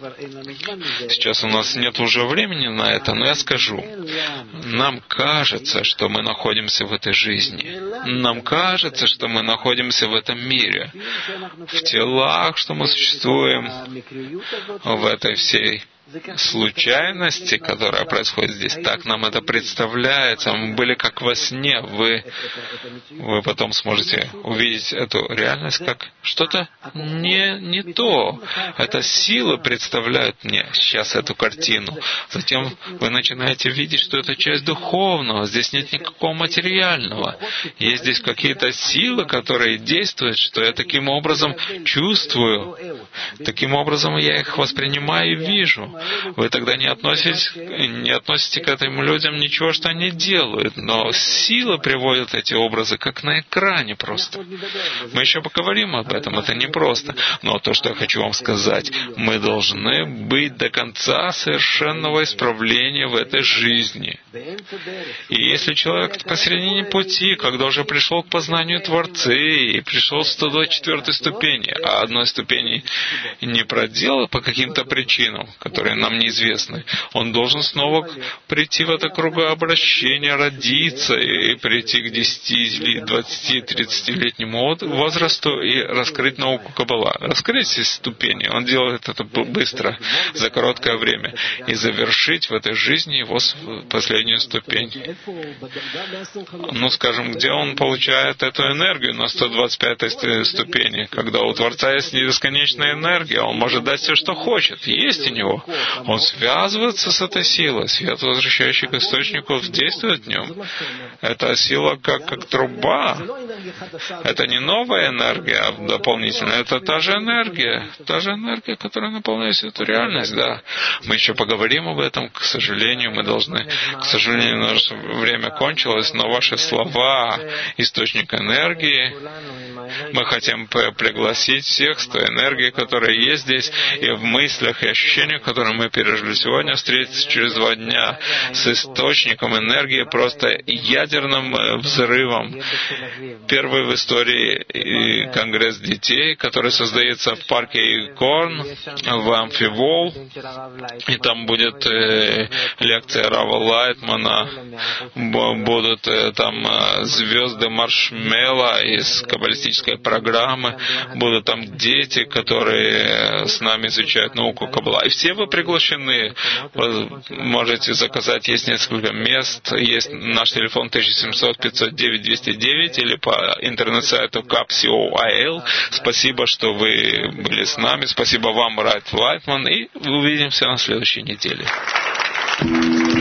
Сейчас у нас нет уже времени на это, но я скажу. Нам кажется, что мы находимся в этой жизни. Нам кажется, что мы находимся в этом мире. В телах, что мы существуем в этой всей случайности, которая происходит здесь. Так нам это представляется. Мы были как во сне. Вы потом сможете увидеть эту реальность как что-то не то. Это силы представляют мне сейчас эту картину. Затем вы начинаете видеть, что это часть духовного. Здесь нет никакого материального. Есть здесь какие-то силы, которые действуют, что я таким образом чувствую. Таким образом я их воспринимаю и вижу. Вы тогда не относите к этим людям ничего, что они делают, но сила приводит эти образы, как на экране просто. Мы еще поговорим об этом, это непросто. Но то, что я хочу вам сказать, мы должны быть до конца совершенного исправления в этой жизни. И если человек посередине пути, когда уже пришел к познанию Творца и пришел в 124 ступени, а одной ступени не проделал по каким-то причинам, которые нам неизвестны, он должен снова прийти в это кругообращение, родиться и прийти к 10, 20, 30-летнему возрасту и раскрыть науку Каббала. Раскрыть все ступени. Он делает это быстро, за короткое время. И завершить в этой жизни его последнюю ступень. Ну, скажем, где он получает эту энергию на 125-й ступени? Когда у Творца есть бесконечная энергия, он может дать все, что хочет. Есть у него. Он связывается с этой силой. Свет, возвращающий к источнику, действует в нем. Это это сила как труба. Это не новая энергия дополнительная, это та же энергия, которая наполняет всю эту реальность, да. Мы еще поговорим об этом, к сожалению, к сожалению, наше время кончилось, но ваши слова, источник энергии, мы хотим пригласить всех с той энергией, которая есть здесь, и в мыслях, и ощущениях, которые мы пережили сегодня, встретиться через 2 дня с источником энергии, просто ядерным взрывом. Первый в истории конгресс детей, который создается в парке Икорн, в Амфивол, и там будет лекция Рава Лайтмана, будут там звезды маршмелла из каббалистической программы, будут там дети, которые с нами изучают науку Каббала. И все вы приглашены. Вы можете заказать, есть несколько мест, есть наш телефон 1700-509-209 или по интернет-сайту CAP.co.il. Спасибо, что вы были с нами. Спасибо вам, Райт Лайтман, и увидимся на следующей неделе.